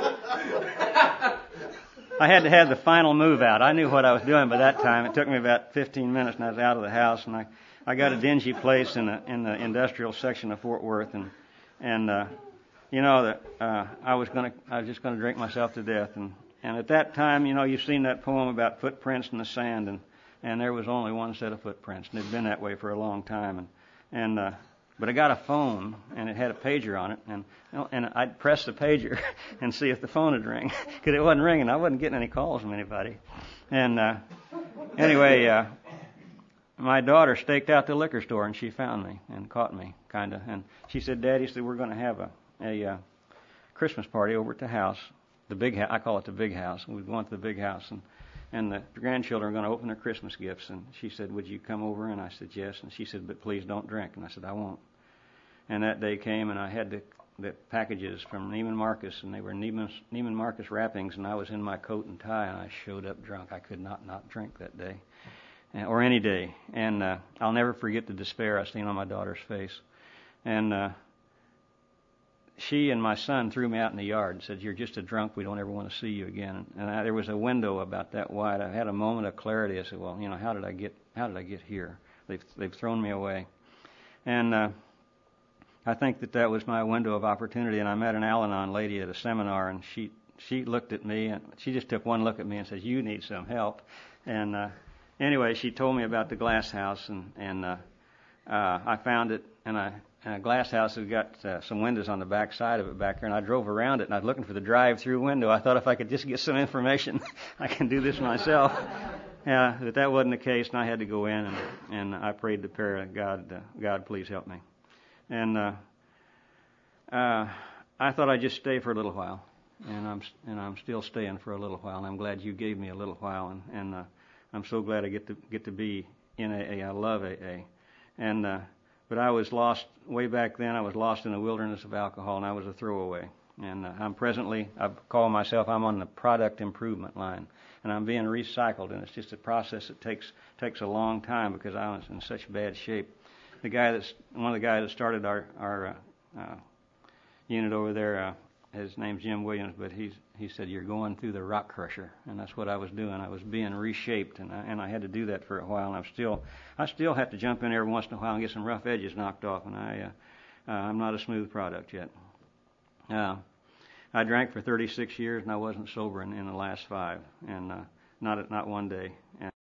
a, I had to have the final move out. I knew what I was doing by that time. It took me about fifteen minutes, and I was out of the house, and I, I got a dingy place in the in the industrial section of Fort Worth, and and uh, you know that uh, I was gonna, I was just gonna drink myself to death, and. And at that time, you know, you've seen that poem about footprints in the sand, and, and there was only one set of footprints, and it had been that way for a long time. And and uh, but I got a phone, and it had a pager on it, and and I'd press the pager and see if the phone would ring, because it wasn't ringing. I wasn't getting any calls from anybody. And uh, anyway, uh, my daughter staked out the liquor store, and she found me and caught me, kind of. And she said, Daddy, said we're going to have a a uh, Christmas party over at the house. The big house, I call it the big house. We're going to the big house, and and the grandchildren are going to open their Christmas gifts. And she said, would you come over? And I said, yes. And she said, but please don't drink. And I said, I won't. And that day came, and I had the, the packages from Neiman Marcus, and they were Neiman, Neiman Marcus wrappings, and I was in my coat and tie, and I showed up drunk. I could not not drink that day, or any day. And uh, I'll never forget the despair I seen on my daughter's face. And uh, she and my son threw me out in the yard and said, you're just a drunk. We don't ever want to see you again. And I, there was a window about that wide. I had a moment of clarity. I said, well, you know, how did I get, how did I get here? They've, they've thrown me away. And, uh, I think that that was my window of opportunity. And I met an Al-Anon lady at a seminar, and she, she looked at me, and she just took one look at me and said, you need some help. And, uh, anyway, she told me about the glass house, and, and, uh, uh, I found it, and I, And a glass house has got uh, some windows on the back side of it back there, and I drove around it, and I was looking for the drive-through window. I thought if I could just get some information, I can do this myself. Uh, but that wasn't the case, and I had to go in, and, and I prayed the prayer, God, uh, God, please help me. And uh, uh, I thought I'd just stay for a little while, and I'm and I'm still staying for a little while. And I'm glad you gave me a little while, and, and uh, I'm so glad I get to get to be in A A. I love A A, and. Uh, But I was lost way back then. I was lost in the wilderness of alcohol, and I was a throwaway. And uh, I'm presently, I call myself, I'm on the product improvement line, and I'm being recycled. And it's just a process that takes takes a long time because I was in such bad shape. The guy that's one of the guys that started our our uh, uh, unit over there, uh, his name's Jim Williams, but he's he said you're going through the rock crusher, and that's what I was doing. I was being reshaped, and I, and I had to do that for a while. And I'm still I still have to jump in every once in a while and get some rough edges knocked off, and I uh, uh, I'm not a smooth product yet. Uh, I drank for thirty-six years, and I wasn't sober in, in the last five, and uh, not not one day. And,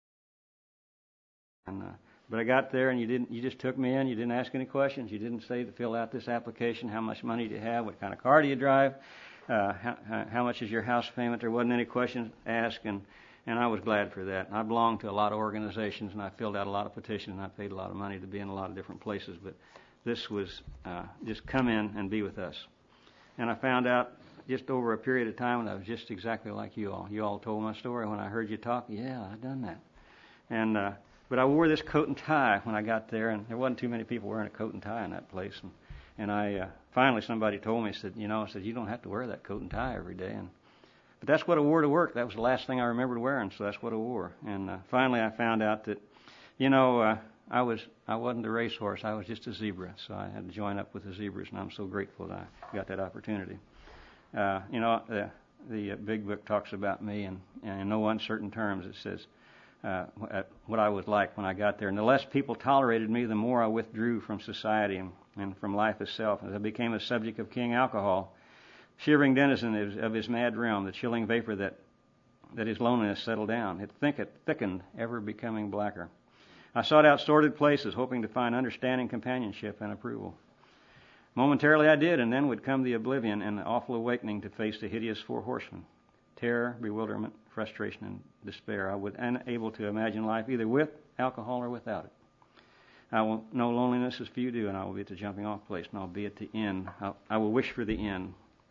and uh, But I got there, and you didn't. You just took me in. You didn't ask any questions. You didn't say to fill out this application. How much money do you have? What kind of car do you drive? Uh, how, how much is your house payment? There wasn't any questions asked, and and I was glad for that. And I belonged to a lot of organizations, and I filled out a lot of petitions, and I paid a lot of money to be in a lot of different places. But this was uh, just come in and be with us. And I found out just over a period of time, and I was just exactly like you all. You all told my story when I heard you talk. Yeah, I done that, and. Uh, But I wore this coat and tie when I got there, and there wasn't too many people wearing a coat and tie in that place. And, and I uh, finally somebody told me, said, you know, I said, you don't have to wear that coat and tie every day. And but that's what I wore to work. That was the last thing I remembered wearing, so that's what I wore. And uh, finally, I found out that, you know, uh, I was I wasn't a racehorse. I was just a zebra. So I had to join up with the zebras, and I'm so grateful that I got that opportunity. Uh, you know, the the uh, Big Book talks about me, and, and in no uncertain terms, it says. Uh, what I was like when I got there. And the less people tolerated me, the more I withdrew from society and, and from life itself. As I became a subject of King Alcohol, shivering denizen of, of his mad realm, the chilling vapor that, that his loneliness settled down. It thick, thickened, ever becoming blacker. I sought out sordid places, hoping to find understanding, companionship, and approval. Momentarily I did, and then would come the oblivion and the awful awakening to face the hideous four horsemen. Terror, bewilderment, frustration, and despair. I was unable to imagine life either with alcohol or without it. I will know loneliness as few do, and I will be at the jumping off place, and I'll be at the end. I'll, I will wish for the end.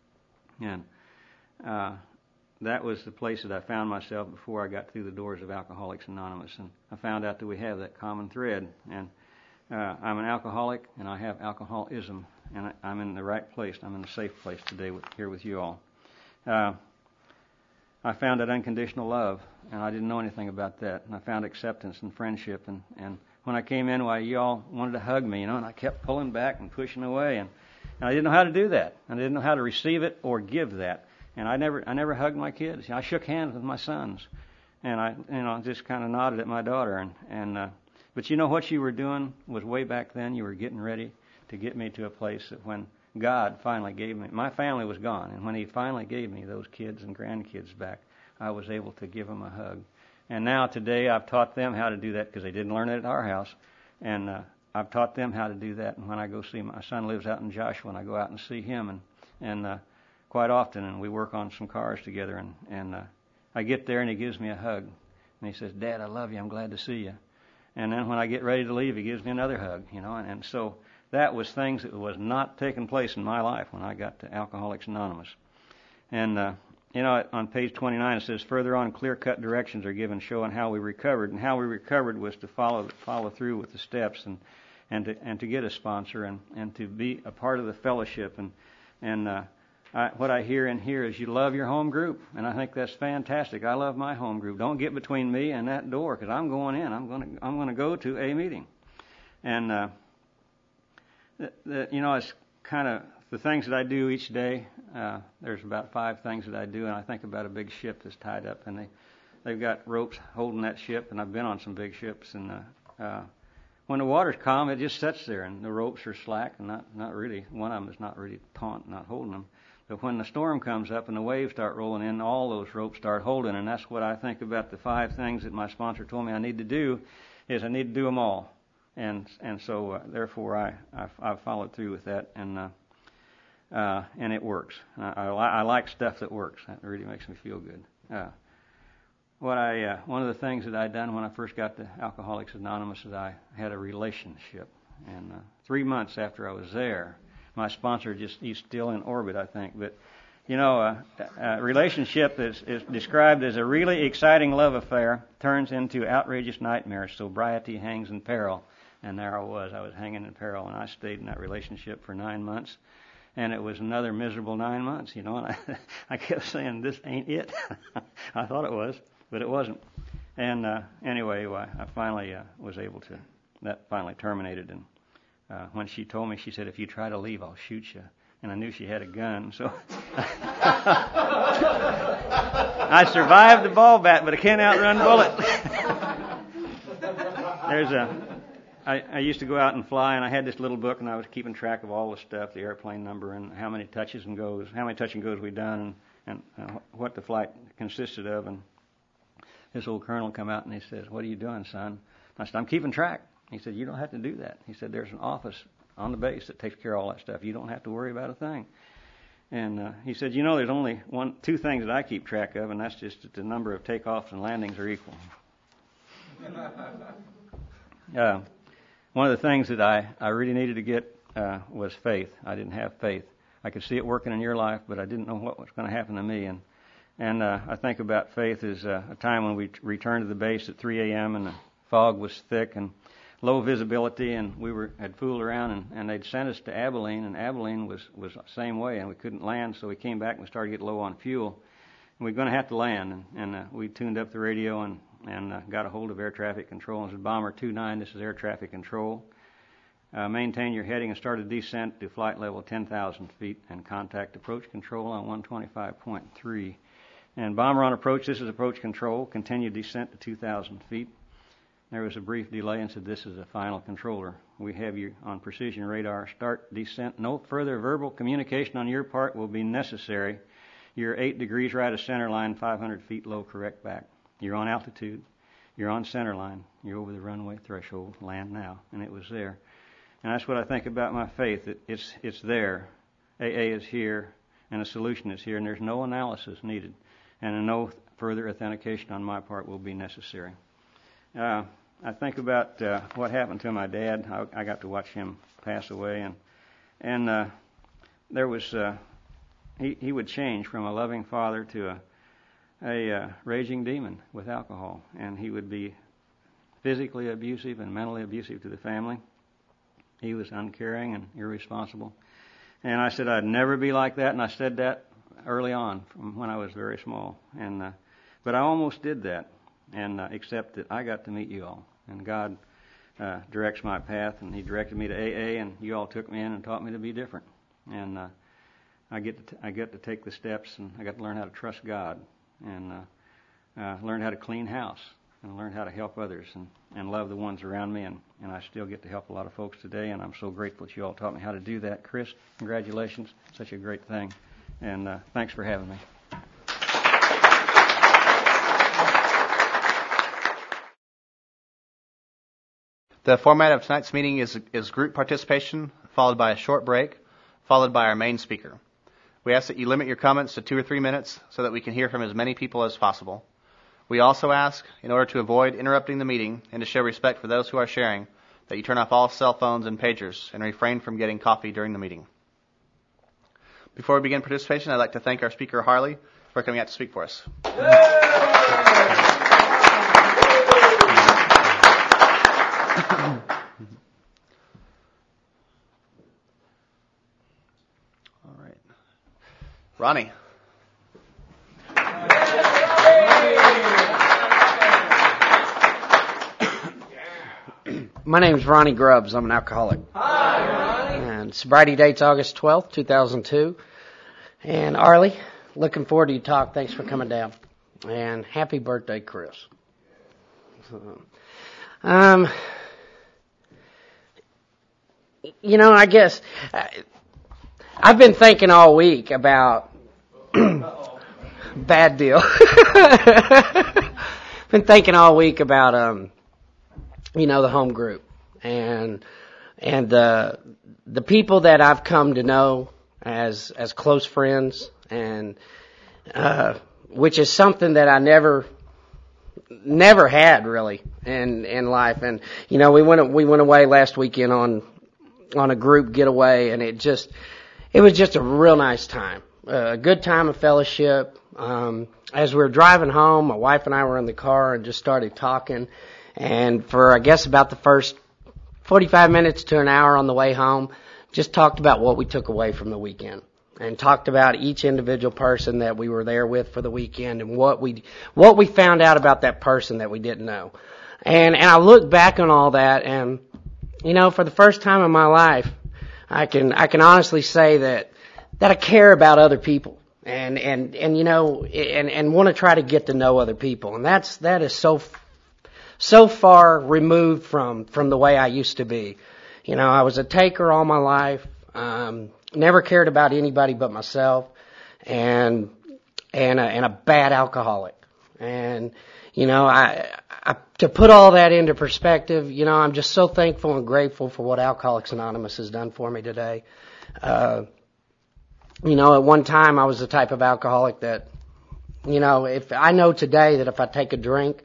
And uh, that was the place that I found myself before I got through the doors of Alcoholics Anonymous. And I found out that we have that common thread. And uh, I'm an alcoholic, and I have alcoholism, and I, I'm in the right place. I'm in the safe place today with, here with you all. Uh, I found that unconditional love, and I didn't know anything about that. And I found acceptance and friendship. And, and when I came in, why, you all wanted to hug me, you know, and I kept pulling back and pushing away. And, and I didn't know how to do that. I didn't know how to receive it or give that. And I never I never hugged my kids. I shook hands with my sons. And I, you know, just kind of nodded at my daughter. And, and uh, but you know what you were doing was way back then, you were getting ready to get me to a place that when God finally gave me, my family was gone, and when He finally gave me those kids and grandkids back, I was able to give them a hug. And now today I've taught them how to do that because they didn't learn it at our house, and uh, I've taught them how to do that. And when I go see my son lives out in Joshua, and I go out and see him, and and uh, quite often, and we work on some cars together, and and uh, I get there and he gives me a hug, and he says, "Dad, I love you. I'm glad to see you." And then when I get ready to leave, he gives me another hug, you know, and, and so. That was things that was not taking place in my life when I got to Alcoholics Anonymous. And, uh, you know, on page twenty-nine it says, further on, clear-cut directions are given showing how we recovered. And how we recovered was to follow follow through with the steps and, and, to, and to get a sponsor and, and to be a part of the fellowship. And, and uh, I, what I hear in here is you love your home group. And I think that's fantastic. I love my home group. Don't get between me and that door because I'm going in. I'm going to I'm going to go to a meeting. And... Uh, The, the, you know, it's kind of the things that I do each day. Uh, there's about five things that I do, and I think about a big ship that's tied up, and they, they've got ropes holding that ship, and I've been on some big ships. And uh, uh, when the water's calm, it just sits there, and the ropes are slack, and not, not really, one of them is not really taut, not holding them. But when the storm comes up and the waves start rolling in, all those ropes start holding, and that's what I think about the five things that my sponsor told me I need to do, is I need to do them all. And and so uh, therefore I I've, I've followed through with that, and uh, uh, and it works. I, I, I like stuff that works. That really makes me feel good. Uh, what I uh, one of the things that I done when I first got to Alcoholics Anonymous is I had a relationship, and uh, three months after I was there, my sponsor just he's still in orbit, I think, but. You know, a uh, uh, relationship is, is described as a really exciting love affair turns into outrageous nightmares. Sobriety hangs in peril. And there I was. I was hanging in peril, and I stayed in that relationship for nine months. And it was another miserable nine months, you know. And I, I kept saying, this ain't it. I thought it was, but it wasn't. And uh, anyway, I, I finally uh, was able to, that finally terminated. And uh, when she told me, she said, if you try to leave, I'll shoot you. and I knew she had a gun, so I survived the ball bat, but I can't outrun bullet. There's a, I, I used to go out and fly, and I had this little book, and I was keeping track of all the stuff, the airplane number, and how many touches and goes, how many touch and goes we'd done, and, and uh, what the flight consisted of. And this old colonel come out and he says, "What are you doing, son?" I said, "I'm keeping track." He said, "You don't have to do that." He said, "There's an office on the base that takes care of all that stuff. You don't have to worry about a thing." And uh, he said, "You know, there's only one, two things that I keep track of, and that's just that the number of takeoffs and landings are equal." Uh, one of the things that I, I really needed to get uh, was faith. I didn't have faith. I could see it working in your life, but I didn't know what was going to happen to me. And and uh, I think about faith as uh, a time when we t- returned to the base at three a.m. and the fog was thick and low visibility, and we were had fooled around, and, and they'd sent us to Abilene, and Abilene was was the same way, and we couldn't land, so we came back and we started to get low on fuel. And we were going to have to land, and, and uh, we tuned up the radio and and uh, got a hold of air traffic control and said, "Bomber two nine, this is air traffic control. Uh, maintain your heading and start a descent to flight level ten thousand feet and contact approach control on one twenty-five point three. And bomber on approach, this is approach control. Continue descent to two thousand feet. There was a brief delay and said, "This is a final controller. We have you on precision radar. Start descent. No further verbal communication on your part will be necessary. You're eight degrees right of center line, five hundred feet low, correct back. You're on altitude. You're on center line. You're over the runway threshold. Land now." And it was there. And that's what I think about my faith. It, it's it's there. A A is here, and a solution is here, and there's no analysis needed, and no further authentication on my part will be necessary. Uh, I think about uh, what happened to my dad. I, I got to watch him pass away, and and uh, there was uh, he he would change from a loving father to a a uh, raging demon with alcohol, and he would be physically abusive and mentally abusive to the family. He was uncaring and irresponsible. And I said I'd never be like that, and I said that early on from when I was very small. And uh, but I almost did that, and uh, except that I got to meet you all, and God uh, directs my path, and He directed me to A A, and you all took me in and taught me to be different. And uh, I get to t- I get to take the steps, and I got to learn how to trust God, and uh, uh, learn how to clean house, and learn how to help others, and, and love the ones around me, and, and I still get to help a lot of folks today, and I'm so grateful that you all taught me how to do that. Chris, congratulations. Such a great thing. And uh, thanks for having me.
The format of tonight's meeting is, is group participation, followed by a short break, followed by our main speaker. We ask that you limit your comments to two or three minutes so that we can hear from as many people as possible. We also ask, in order to avoid interrupting the meeting and to show respect for those who are sharing, that you turn off all cell phones and pagers and refrain from getting coffee during the meeting. Before we begin participation, I'd like to thank our speaker, Harley, for coming out to speak for us. All right. Ronnie.
My name's Ronnie Grubbs. I'm an alcoholic.
Hi, Ronnie.
And sobriety date's August twelfth, two thousand two. And Arlie, looking forward to your talk. Thanks for coming down. And happy birthday, Chris. So, um, you know, I guess I, I've been thinking all week about bad deal. Been thinking all week about um. you know, the home group, and and the the people that I've come to know as as close friends, and uh, which is something that I never never had really in in life. And you know, we went we went away last weekend on on a group getaway, and it just it was just a real nice time, a good time of fellowship. Um, as we were driving home, my wife and I were in the car and just started talking. And for, I guess, about the first forty-five minutes to an hour on the way home, just talked about what we took away from the weekend. And talked about each individual person that we were there with for the weekend and what we what we found out about that person that we didn't know. And and I look back on all that, and, you know, for the first time in my life, I can I can honestly say that that I care about other people. And, and, and, you know, and, and want to try to get to know other people. And that's, that is so, so far removed from, from the way I used to be. You know, I was a taker all my life, um, never cared about anybody but myself, and, and a, and a bad alcoholic. And, you know, I, I, to put all that into perspective, you know, I'm just so thankful and grateful for what Alcoholics Anonymous has done for me today. Uh, You know, at one time I was the type of alcoholic that, you know, if I know today that if I take a drink,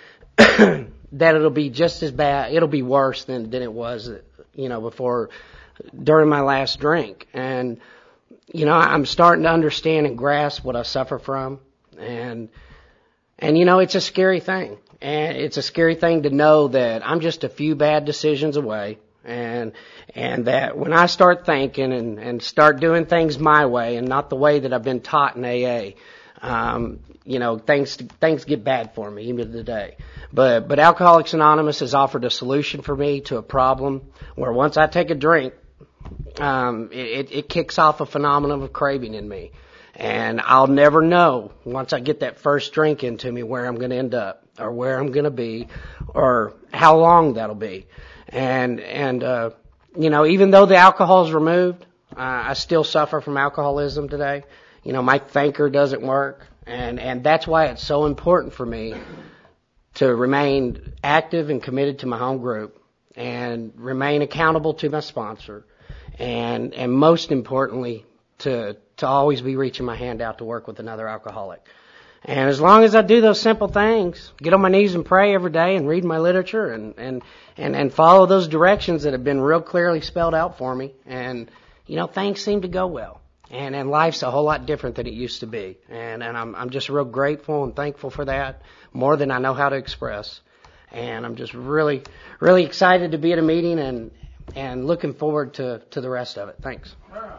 that it'll be just as bad, it'll be worse than, than it was, you know, before, during my last drink. And, you know, I'm starting to understand and grasp what I suffer from. And, and, you know, it's a scary thing. And it's a scary thing to know that I'm just a few bad decisions away. And, and that when I start thinking and, and start doing things my way and not the way that I've been taught in A A, um, you know, things, things get bad for me even today. But, but Alcoholics Anonymous has offered a solution for me to a problem where once I take a drink, um, it, it kicks off a phenomenon of craving in me. And I'll never know once I get that first drink into me where I'm going to end up or where I'm going to be or how long that'll be. And, and, uh, you know, even though the alcohol's removed, uh, I still suffer from alcoholism today. You know, my thinker doesn't work. And, and that's why it's so important for me to remain active and committed to my home group and remain accountable to my sponsor. And, and most importantly, to, to always be reaching my hand out to work with another alcoholic. And as long as I do those simple things, get on my knees and pray every day and read my literature and, and, and, and follow those directions that have been real clearly spelled out for me. And, you know, things seem to go well. And, and life's a whole lot different than it used to be. And, and I'm, I'm just real grateful and thankful for that, more than I know how to express. And I'm just really, really excited to be at a meeting and, and looking forward to, to the rest of it. Thanks.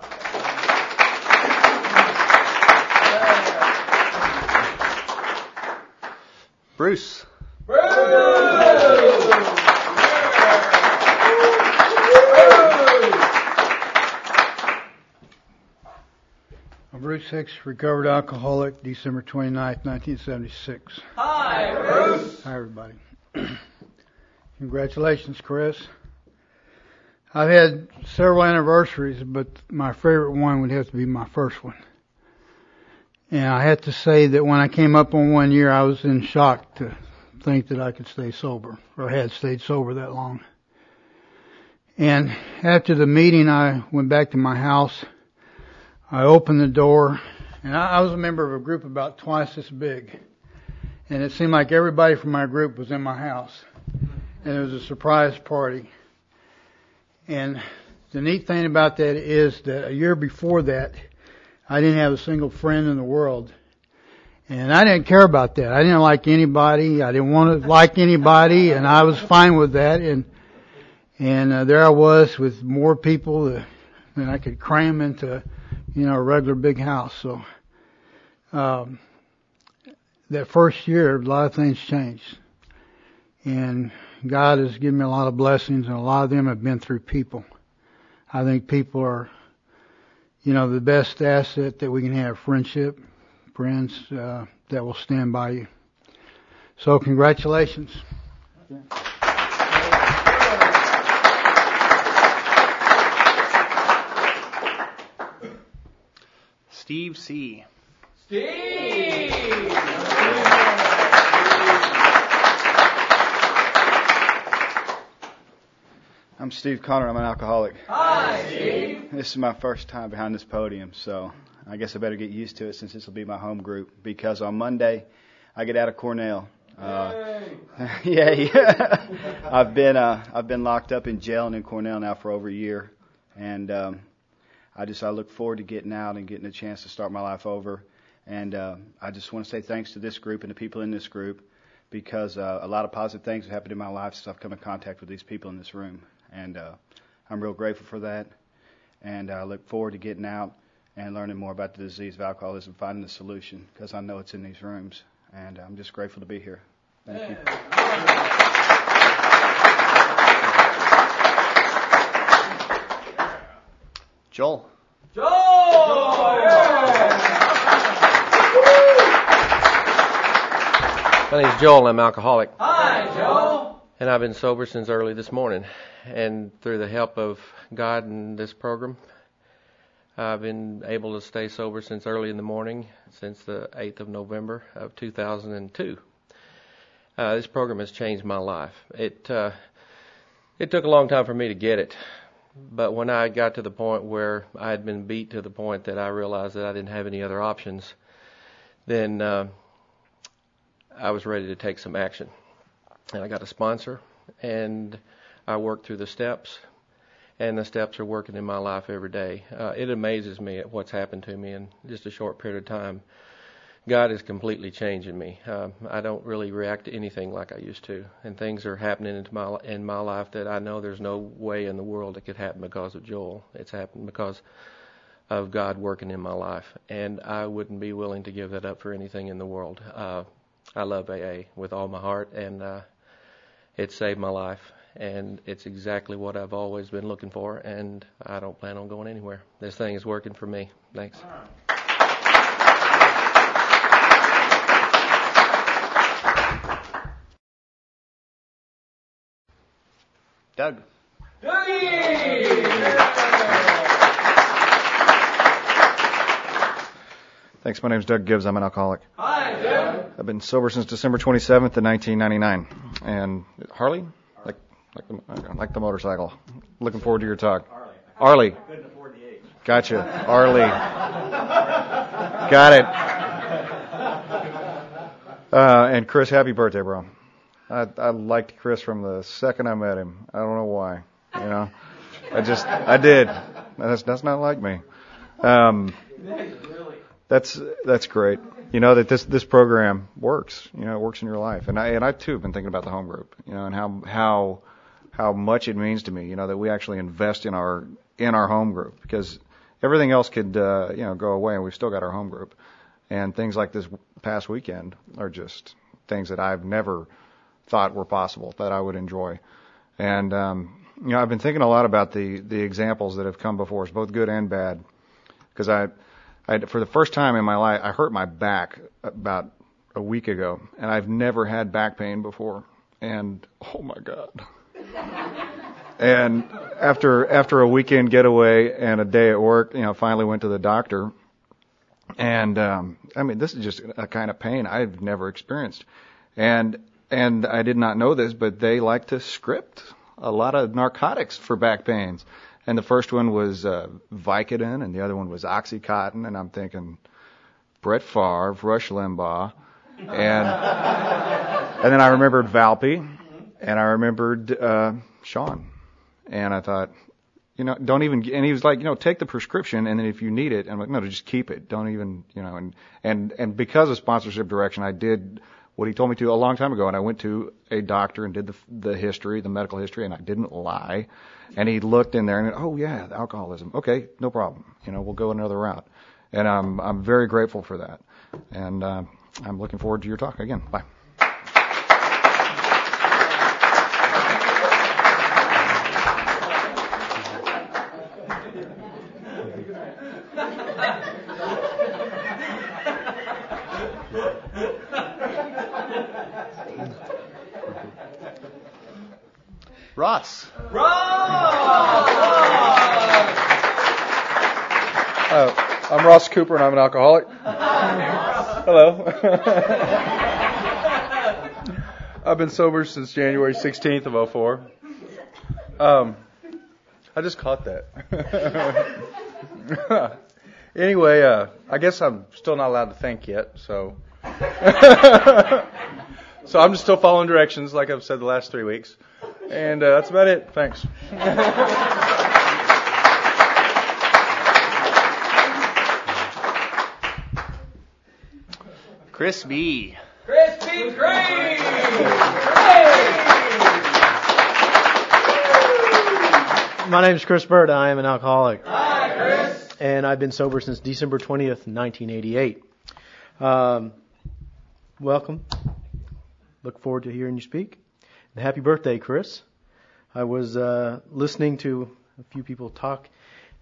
Bruce.
Bruce!
I'm Bruce Hicks, recovered alcoholic, December twenty-ninth, nineteen seventy-six.
Hi, Bruce!
Hi, everybody. Congratulations, Chris. I've had several anniversaries, but my favorite one would have to be my first one. And I have to say that when I came up on one year, I was in shock to think that I could stay sober, or had stayed sober that long. And after the meeting, I went back to my house. I opened the door, and I, I was a member of a group about twice this big. And it seemed like everybody from my group was in my house. And it was a surprise party. And the neat thing about that is that a year before that, I didn't have a single friend in the world. And I didn't care about that. I didn't like anybody. I didn't want to like anybody, and I was fine with that. And and uh, there I was with more people uh, than I could cram into, you know, a regular big house. So um, that first year, a lot of things changed. And God has given me a lot of blessings, and a lot of them have been through people. I think people are, you know, the best asset that we can have, friendship, friends uh, that will stand by you. So congratulations.
Steve C.
Steve!
I'm Steve Connor. I'm an alcoholic.
Hi, Steve.
This is my first time behind this podium, so I guess I better get used to it since this will be my home group, because on Monday I get out of Cornell. Uh, yeah, yeah. I've been uh, I've been locked up in jail and in Cornell now for over a year, and um, I just I look forward to getting out and getting a chance to start my life over. And uh, I just want to say thanks to this group and the people in this group, because uh, a lot of positive things have happened in my life since I've come in contact with these people in this room. And uh, I'm real grateful for that. And I look forward to getting out and learning more about the disease of alcoholism, finding the solution, because I know it's in these rooms. And I'm just grateful to be here. Thank you.
Joel.
Joel!
My name's Joel, I'm an alcoholic.
Hi, Joe.
And I've been sober since early this morning. And through the help of God and this program, I've been able to stay sober since early in the morning, since the eighth of November of two thousand two. Uh, this program has changed my life. It uh, it took a long time for me to get it. But when I got to the point where I had been beat to the point that I realized that I didn't have any other options, then uh, I was ready to take some action. And I got a sponsor, and I worked through the steps, and the steps are working in my life every day. Uh, it amazes me at what's happened to me in just a short period of time. God is completely changing me. Uh, I don't really react to anything like I used to, and things are happening into my in my life that I know there's no way in the world it could happen because of Joel. It's happened because of God working in my life, and I wouldn't be willing to give that up for anything in the world. Uh, I love A A with all my heart, and uh, it saved my life, and it's exactly what I've always been looking for, and I don't plan on going anywhere. This thing is working for me. Thanks.
Doug.
Thanks. My name's Doug Gibbs. I'm an alcoholic.
Hi, Doug.
I've been sober since December twenty-seventh of nineteen ninety-nine. And Harley, like like the, like the motorcycle. Looking forward to your talk. Arlie. Arlie. Couldn't afford the H. Gotcha. Arlie. Got it. Uh, and Chris, happy birthday, bro. I, I liked Chris from the second I met him. I don't know why. You know, I just I did. That's that's not like me. Um, that's that's great. You know that this this program works. You know, it works in your life. And I and I too have been thinking about the home group. You know, and how how how much it means to me. You know, that we actually invest in our in our home group, because everything else could uh, you know go away, and we've still got our home group. And things like this past weekend are just things that I've never thought were possible, that I would enjoy. And, um, you know, I've been thinking a lot about the, the examples that have come before us, both good and bad, because I, I, for the first time in my life, I hurt my back about a week ago, and I've never had back pain before. And, oh my God. And after, after a weekend getaway and a day at work, you know, finally went to the doctor. And, um, I mean, this is just a kind of pain I've never experienced. And, And I did not know this, but they like to script a lot of narcotics for back pains. And the first one was uh, Vicodin, and the other one was Oxycontin. And I'm thinking, Brett Favre, Rush Limbaugh. And and then I remembered Valpy, and I remembered uh, Sean. And I thought, you know, don't even, and he was like, you know, take the prescription, and then if you need it, I'm like, no, just keep it. Don't even, you know, and, and, and because of sponsorship direction, I did what he told me to a long time ago, and I went to a doctor and did the the history, the medical history, and I didn't lie. And he looked in there and, oh yeah, the alcoholism. Okay, no problem. You know, we'll go another route. And I'm I'm very grateful for that. And uh, I'm looking forward to your talk again. Bye.
Ross.
Uh, I'm Ross Cooper, and I'm an alcoholic. Hello. I've been sober since January sixteenth of oh four. Um, I just caught that. Anyway, uh, I guess I'm still not allowed to think yet, so. So I'm just still following directions, like I've said the last three weeks. And uh, that's about it. Thanks.
Chris B.
Krispy Kreme!
My name is Chris Bird. I am an alcoholic.
Hi, Chris.
And I've been sober since December twentieth, nineteen eighty-eight. Um, welcome. Look forward to hearing you speak. And happy birthday, Chris. I was uh, listening to a few people talk,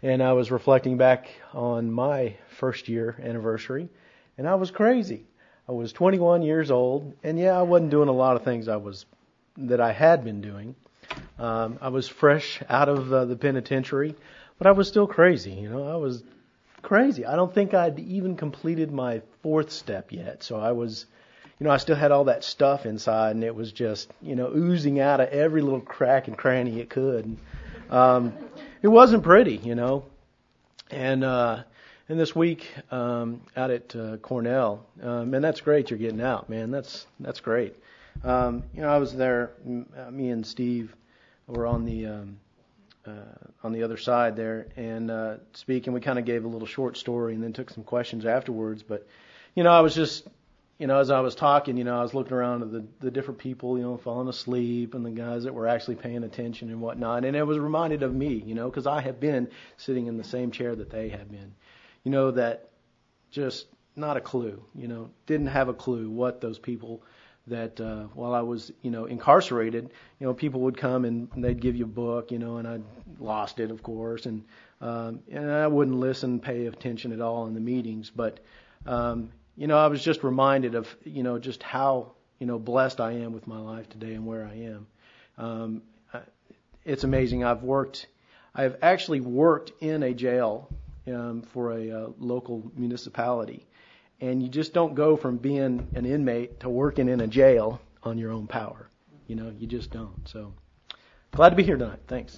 and I was reflecting back on my first year anniversary, and I was crazy. I was twenty-one years old, and yeah, I wasn't doing a lot of things I was that I had been doing. Um, I was fresh out of uh, the penitentiary, but I was still crazy. You know, I was crazy. I don't think I'd even completed my fourth step yet, so I was, you know, I still had all that stuff inside, and it was just, you know, oozing out of every little crack and cranny it could. And, um, it wasn't pretty, you know, and uh, and this week um, out at uh, Cornell, um, and that's great. You're getting out, man. That's that's great. Um, you know, I was there. M- me and Steve were on the um, uh, on the other side there and uh, speaking. We kind of gave a little short story and then took some questions afterwards. But you know, I was just, you know, as I was talking, you know, I was looking around at the the different people, you know, falling asleep and the guys that were actually paying attention and whatnot. And it was reminded of me, you know, because I have been sitting in the same chair that they have been. You know, that just not a clue, you know, didn't have a clue what those people that uh, while I was, you know, incarcerated, you know, people would come and they'd give you a book, you know, and I'd lost it, of course, and um, and I wouldn't listen, pay attention at all in the meetings. But, um, you know, I was just reminded of, you know, just how, you know, blessed I am with my life today and where I am. Um, it's amazing. I've worked, I've actually worked in a jail um, for a uh, local municipality. And you just don't go from being an inmate to working in a jail on your own power. You know, you just don't. So, glad to be here tonight. Thanks.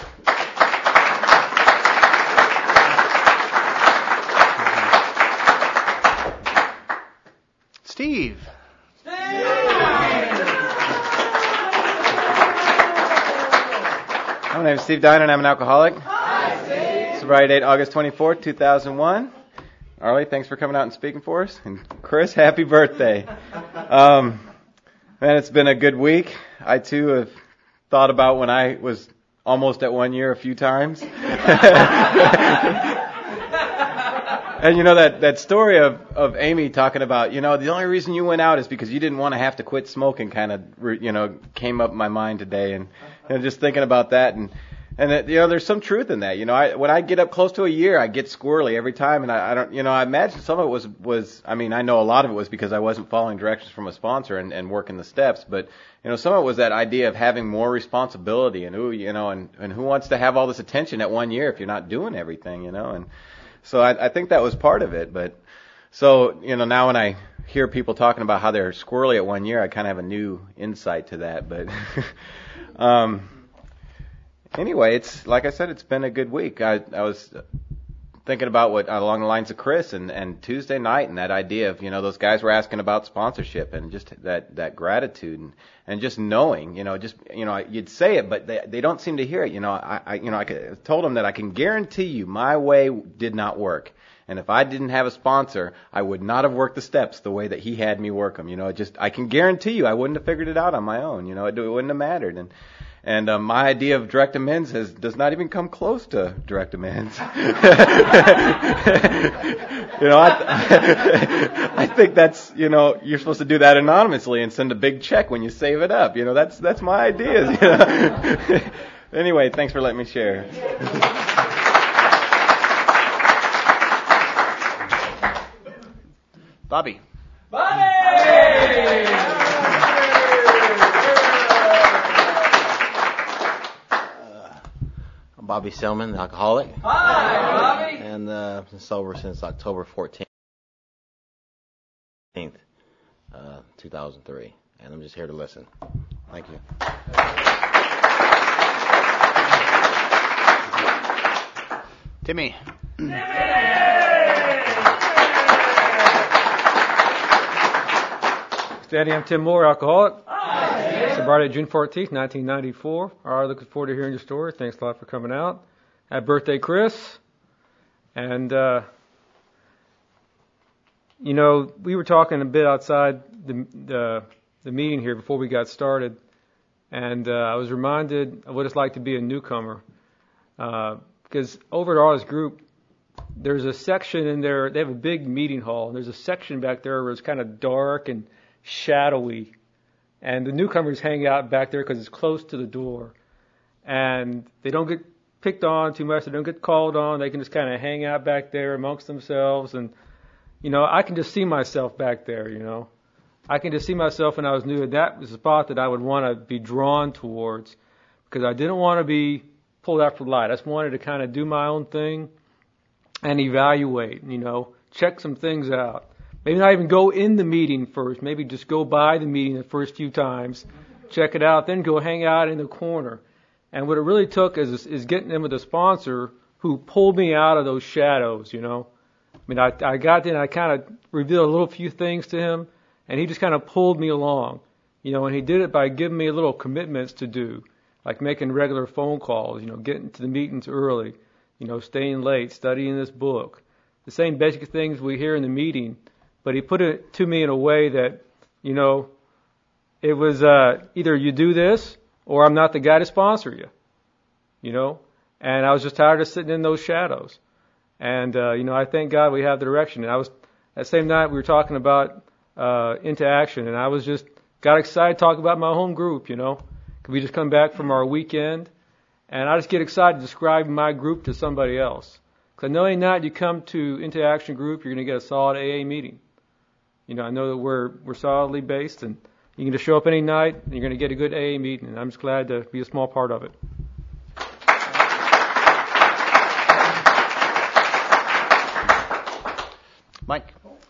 Steve.
Steve!
My name is Steve Diner, and I'm an alcoholic.
Hi, Steve!
Sobriety date August twenty-fourth, two thousand one. Arlie, thanks for coming out and speaking for us. And Chris, happy birthday. Um, man, it's been a good week. I, too, have thought about when I was almost at one year a few times. And, you know, that, that story of, of Amy talking about, you know, the only reason you went out is because you didn't want to have to quit smoking kind of, you know, came up in my mind today. And, you know, just thinking about that and And that, you know, there's some truth in that. You know, I, when I get up close to a year, I get squirrely every time, and I, I don't, you know, I imagine some of it was, was, I mean, I know a lot of it was because I wasn't following directions from a sponsor and, and working the steps, but, you know, some of it was that idea of having more responsibility and, ooh, you know, and, and who wants to have all this attention at one year if you're not doing everything, you know, and so I, I think that was part of it, but, so, you know, now when I hear people talking about how they're squirrely at one year, I kind of have a new insight to that, but, um, Anyway, it's like I said, it's been a good week. I, I was thinking about what along the lines of Chris and, and Tuesday night and that idea of, you know, those guys were asking about sponsorship and just that, that gratitude and, and just knowing, you know, just, you know, you'd say it, but they, they don't seem to hear it. You know, I, I you know, I could, told them that I can guarantee you my way did not work. And if I didn't have a sponsor, I would not have worked the steps the way that he had me work them. You know, it just, I can guarantee you I wouldn't have figured it out on my own. You know, it, it wouldn't have mattered. And, And um, my idea of direct amends has, does not even come close to direct amends. you know, I, I think that's, you know, you're supposed to do that anonymously and send a big check when you save it up. You know, that's that's my ideas. You know? Anyway, thanks for letting me share.
Bobby.
Bobby!
Bobby Selman, the alcoholic.
Hi, Bobby.
And uh, been sober since October fourteenth, uh, two thousand three. And I'm just here to listen. Thank you.
Timmy.
Daddy, I'm Tim Moore, alcoholic.
Hi,
Sobriety June fourteenth, nineteen ninety-four. All right, looking forward to hearing your story. Thanks a lot for coming out. Happy birthday, Chris. And, uh, you know, we were talking a bit outside the, the, the meeting here before we got started. And uh, I was reminded of what it's like to be a newcomer. Uh, because over at Arlie's group, there's a section in there, they have a big meeting hall, and there's a section back there where it's kind of dark and shadowy. And the newcomers hang out back there because it's close to the door. And they don't get picked on too much. They don't get called on. They can just kind of hang out back there amongst themselves. And, you know, I can just see myself back there, you know. I can just see myself when I was new. And that was a spot that I would want to be drawn towards because I didn't want to be pulled out for the light. I just wanted to kind of do my own thing and evaluate, you know, check some things out. Maybe not even go in the meeting first. Maybe just go by the meeting the first few times, check it out, then go hang out in the corner. And what it really took is is getting in with a sponsor who pulled me out of those shadows, you know. I mean, I, I got in, I kind of revealed a little few things to him, and he just kind of pulled me along, you know, and he did it by giving me little commitments to do, like making regular phone calls, you know, getting to the meetings early, you know, staying late, studying this book. The same basic things we hear in the meeting, but he put it to me in a way that, you know, it was uh, either you do this or I'm not the guy to sponsor you, you know. And I was just tired of sitting in those shadows. And, uh, you know, I thank God we have the direction. And I was, that same night we were talking about uh, Into Action, and I was just, got excited to talk about my home group, you know. Could we just come back from our weekend? And I just get excited to describe my group to somebody else. Because I know any night you come to Into Action group, you're going to get a solid A A meeting. You know, I know that we're we're solidly based, and you can just show up any night, and you're going to get a good A A meeting, and I'm just glad to be a small part of it.
Mike.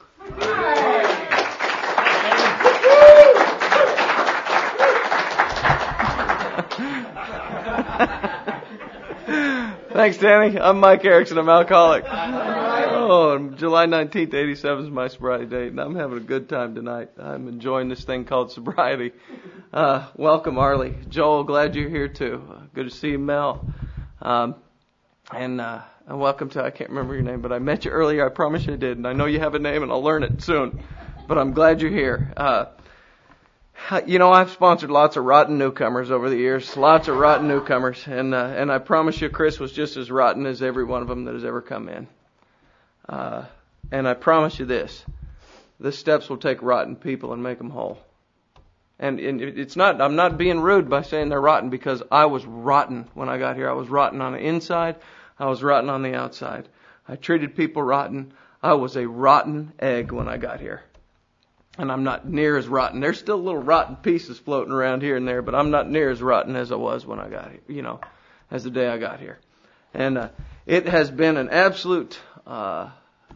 Thanks, Danny. I'm Mike Erickson. I'm alcoholic. Oh, July nineteenth, eighty-seven is my sobriety date, and I'm having a good time tonight. I'm enjoying this thing called sobriety. Uh, welcome, Arlie. Joel, glad you're here, too. Uh, good to see you, Mel. Um, and, uh, and welcome to, I can't remember your name, but I met you earlier. I promise you I did, and I know you have a name, and I'll learn it soon. But I'm glad you're here. Uh, You know, I've sponsored lots of rotten newcomers over the years, lots of rotten newcomers, and uh, and I promise you Chris was just as rotten as every one of them that has ever come in. Uh, and I promise you this, the steps will take rotten people and make them whole. And, and it's not, I'm not being rude by saying they're rotten, because I was rotten when I got here. I was rotten on the inside, I was rotten on the outside. I treated people rotten. I was a rotten egg when I got here. And I'm not near as rotten. There's still little rotten pieces floating around here and there, but I'm not near as rotten as I was when I got here, you know, as the day I got here. And uh, it has been an absolute, uh,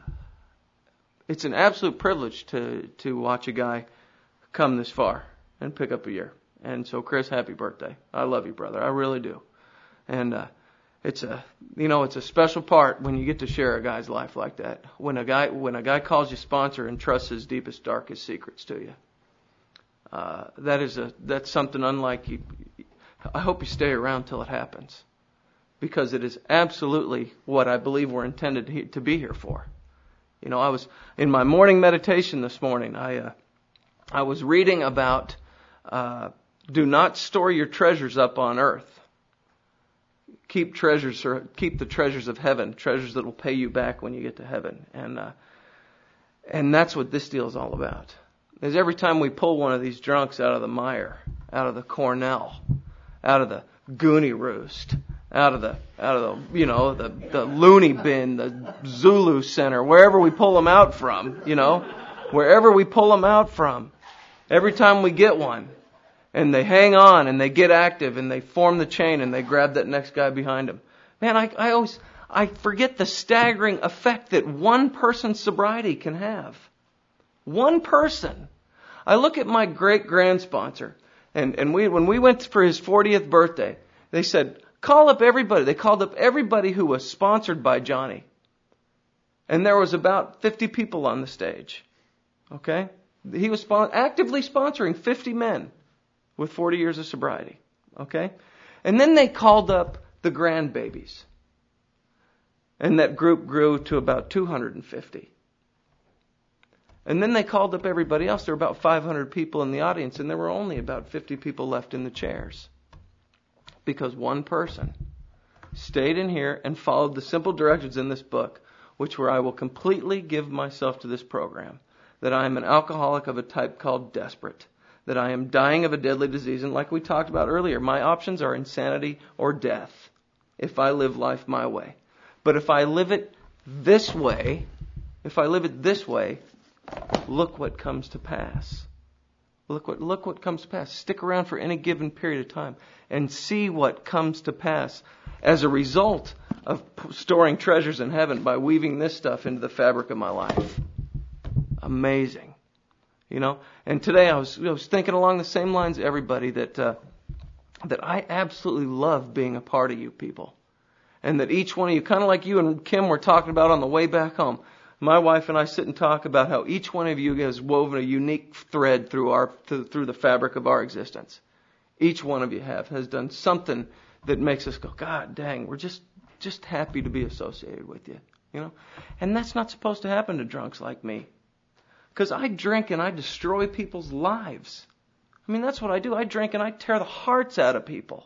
it's an absolute privilege to, to watch a guy come this far and pick up a year. And so, Chris, happy birthday. I love you, brother. I really do. And uh, it's a, you know, it's a special part when you get to share a guy's life like that. When a guy, when a guy calls you sponsor and trusts his deepest, darkest secrets to you. Uh, that is a, that's something unlike you. I hope you stay around till it happens, because it is absolutely what I believe we're intended to be here for. You know, I was in my morning meditation this morning. I, uh, I was reading about, uh, do not store your treasures up on earth. Keep treasures, or keep the treasures of heaven, treasures that will pay you back when you get to heaven. And uh, and that's what this deal is all about. Is every time we pull one of these drunks out of the mire, out of the Cornell, out of the Goonie Roost, out of the out of the you know the the loony bin, the Zulu Center, wherever we pull them out from, you know, wherever we pull them out from, every time we get one. And they hang on, and they get active, and they form the chain, and they grab that next guy behind them. Man, I, I always, I forget the staggering effect that one person's sobriety can have. One person. I look at my great-grand sponsor, and, and we, when we went for his fortieth birthday, they said, call up everybody. They called up everybody who was sponsored by Johnny. And there was about fifty people on the stage. Okay? He was spon- actively sponsoring fifty men. With forty years of sobriety. Okay? And then they called up the grandbabies. And that group grew to about two hundred fifty. And then they called up everybody else. There were about five hundred people in the audience, and there were only about fifty people left in the chairs. Because one person stayed in here and followed the simple directions in this book, which were, I will completely give myself to this program. That I am an alcoholic of a type called desperate. That I am dying of a deadly disease, and like we talked about earlier, my options are insanity or death. if I live life my way. But if I live it this way, if I live it this way, look what comes to pass. Look what look what comes to pass. Stick around for any given period of time and see what comes to pass as a result of storing treasures in heaven by weaving this stuff into the fabric of my life. Amazing. You know, and today I was, I was thinking along the same lines, everybody, that uh, that I absolutely love being a part of you people. And that each one of you, kind of like you and Kim were talking about on the way back home, my wife and I sit and talk about how each one of you has woven a unique thread through our through the fabric of our existence. Each one of you have has done something that makes us go, God dang, we're just just happy to be associated with you, you know. And that's not supposed to happen to drunks like me, because I drink and I destroy people's lives. I mean, that's what I do. I drink and I tear the hearts out of people.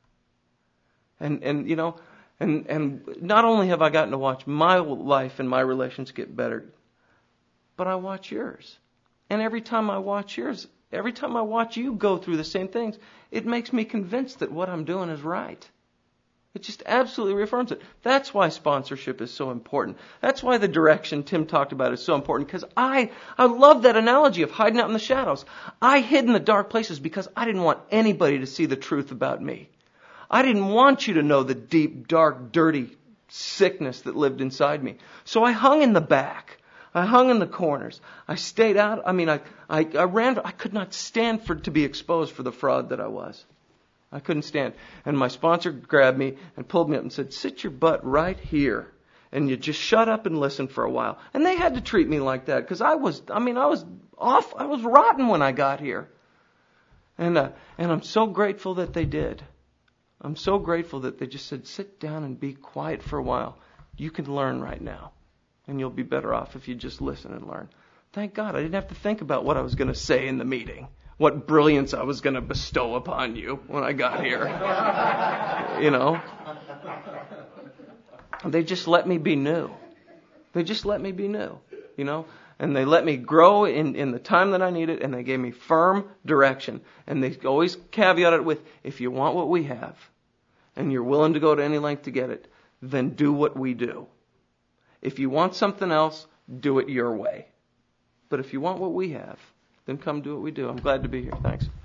And and you know. And and not only have I gotten to watch my life and my relations get better, but I watch yours. And every time I watch yours, every time I watch you go through the same things, it makes me convinced that what I'm doing is right. It just absolutely reaffirms it. That's why sponsorship is so important. That's why the direction Tim talked about is so important, because I, I love that analogy of hiding out in the shadows. I hid in the dark places because I didn't want anybody to see the truth about me. I didn't want you to know the deep, dark, dirty sickness that lived inside me. So I hung in the back. I hung in the corners. I stayed out. I mean, I, I, I ran. I could not stand for to be exposed for the fraud that I was. I couldn't stand. And my sponsor grabbed me and pulled me up and said, sit your butt right here. And you just shut up and listen for a while. And they had to treat me like that because I was, I mean, I was off. I was rotten when I got here. And, uh, and I'm so grateful that they did. I'm so grateful that they just said, sit down and be quiet for a while. You can learn right now. And you'll be better off if you just listen and learn. Thank God I didn't have to think about what I was going to say in the meeting. What brilliance I was going to bestow upon you when I got here. You know? They just let me be new. They just let me be new. You know? And they let me grow in, in the time that I needed, and they gave me firm direction. And they always caveat it with, if you want what we have, and you're willing to go to any length to get it, then do what we do. If you want something else, do it your way. But if you want what we have, then come do what we do. I'm glad to be here. Thanks.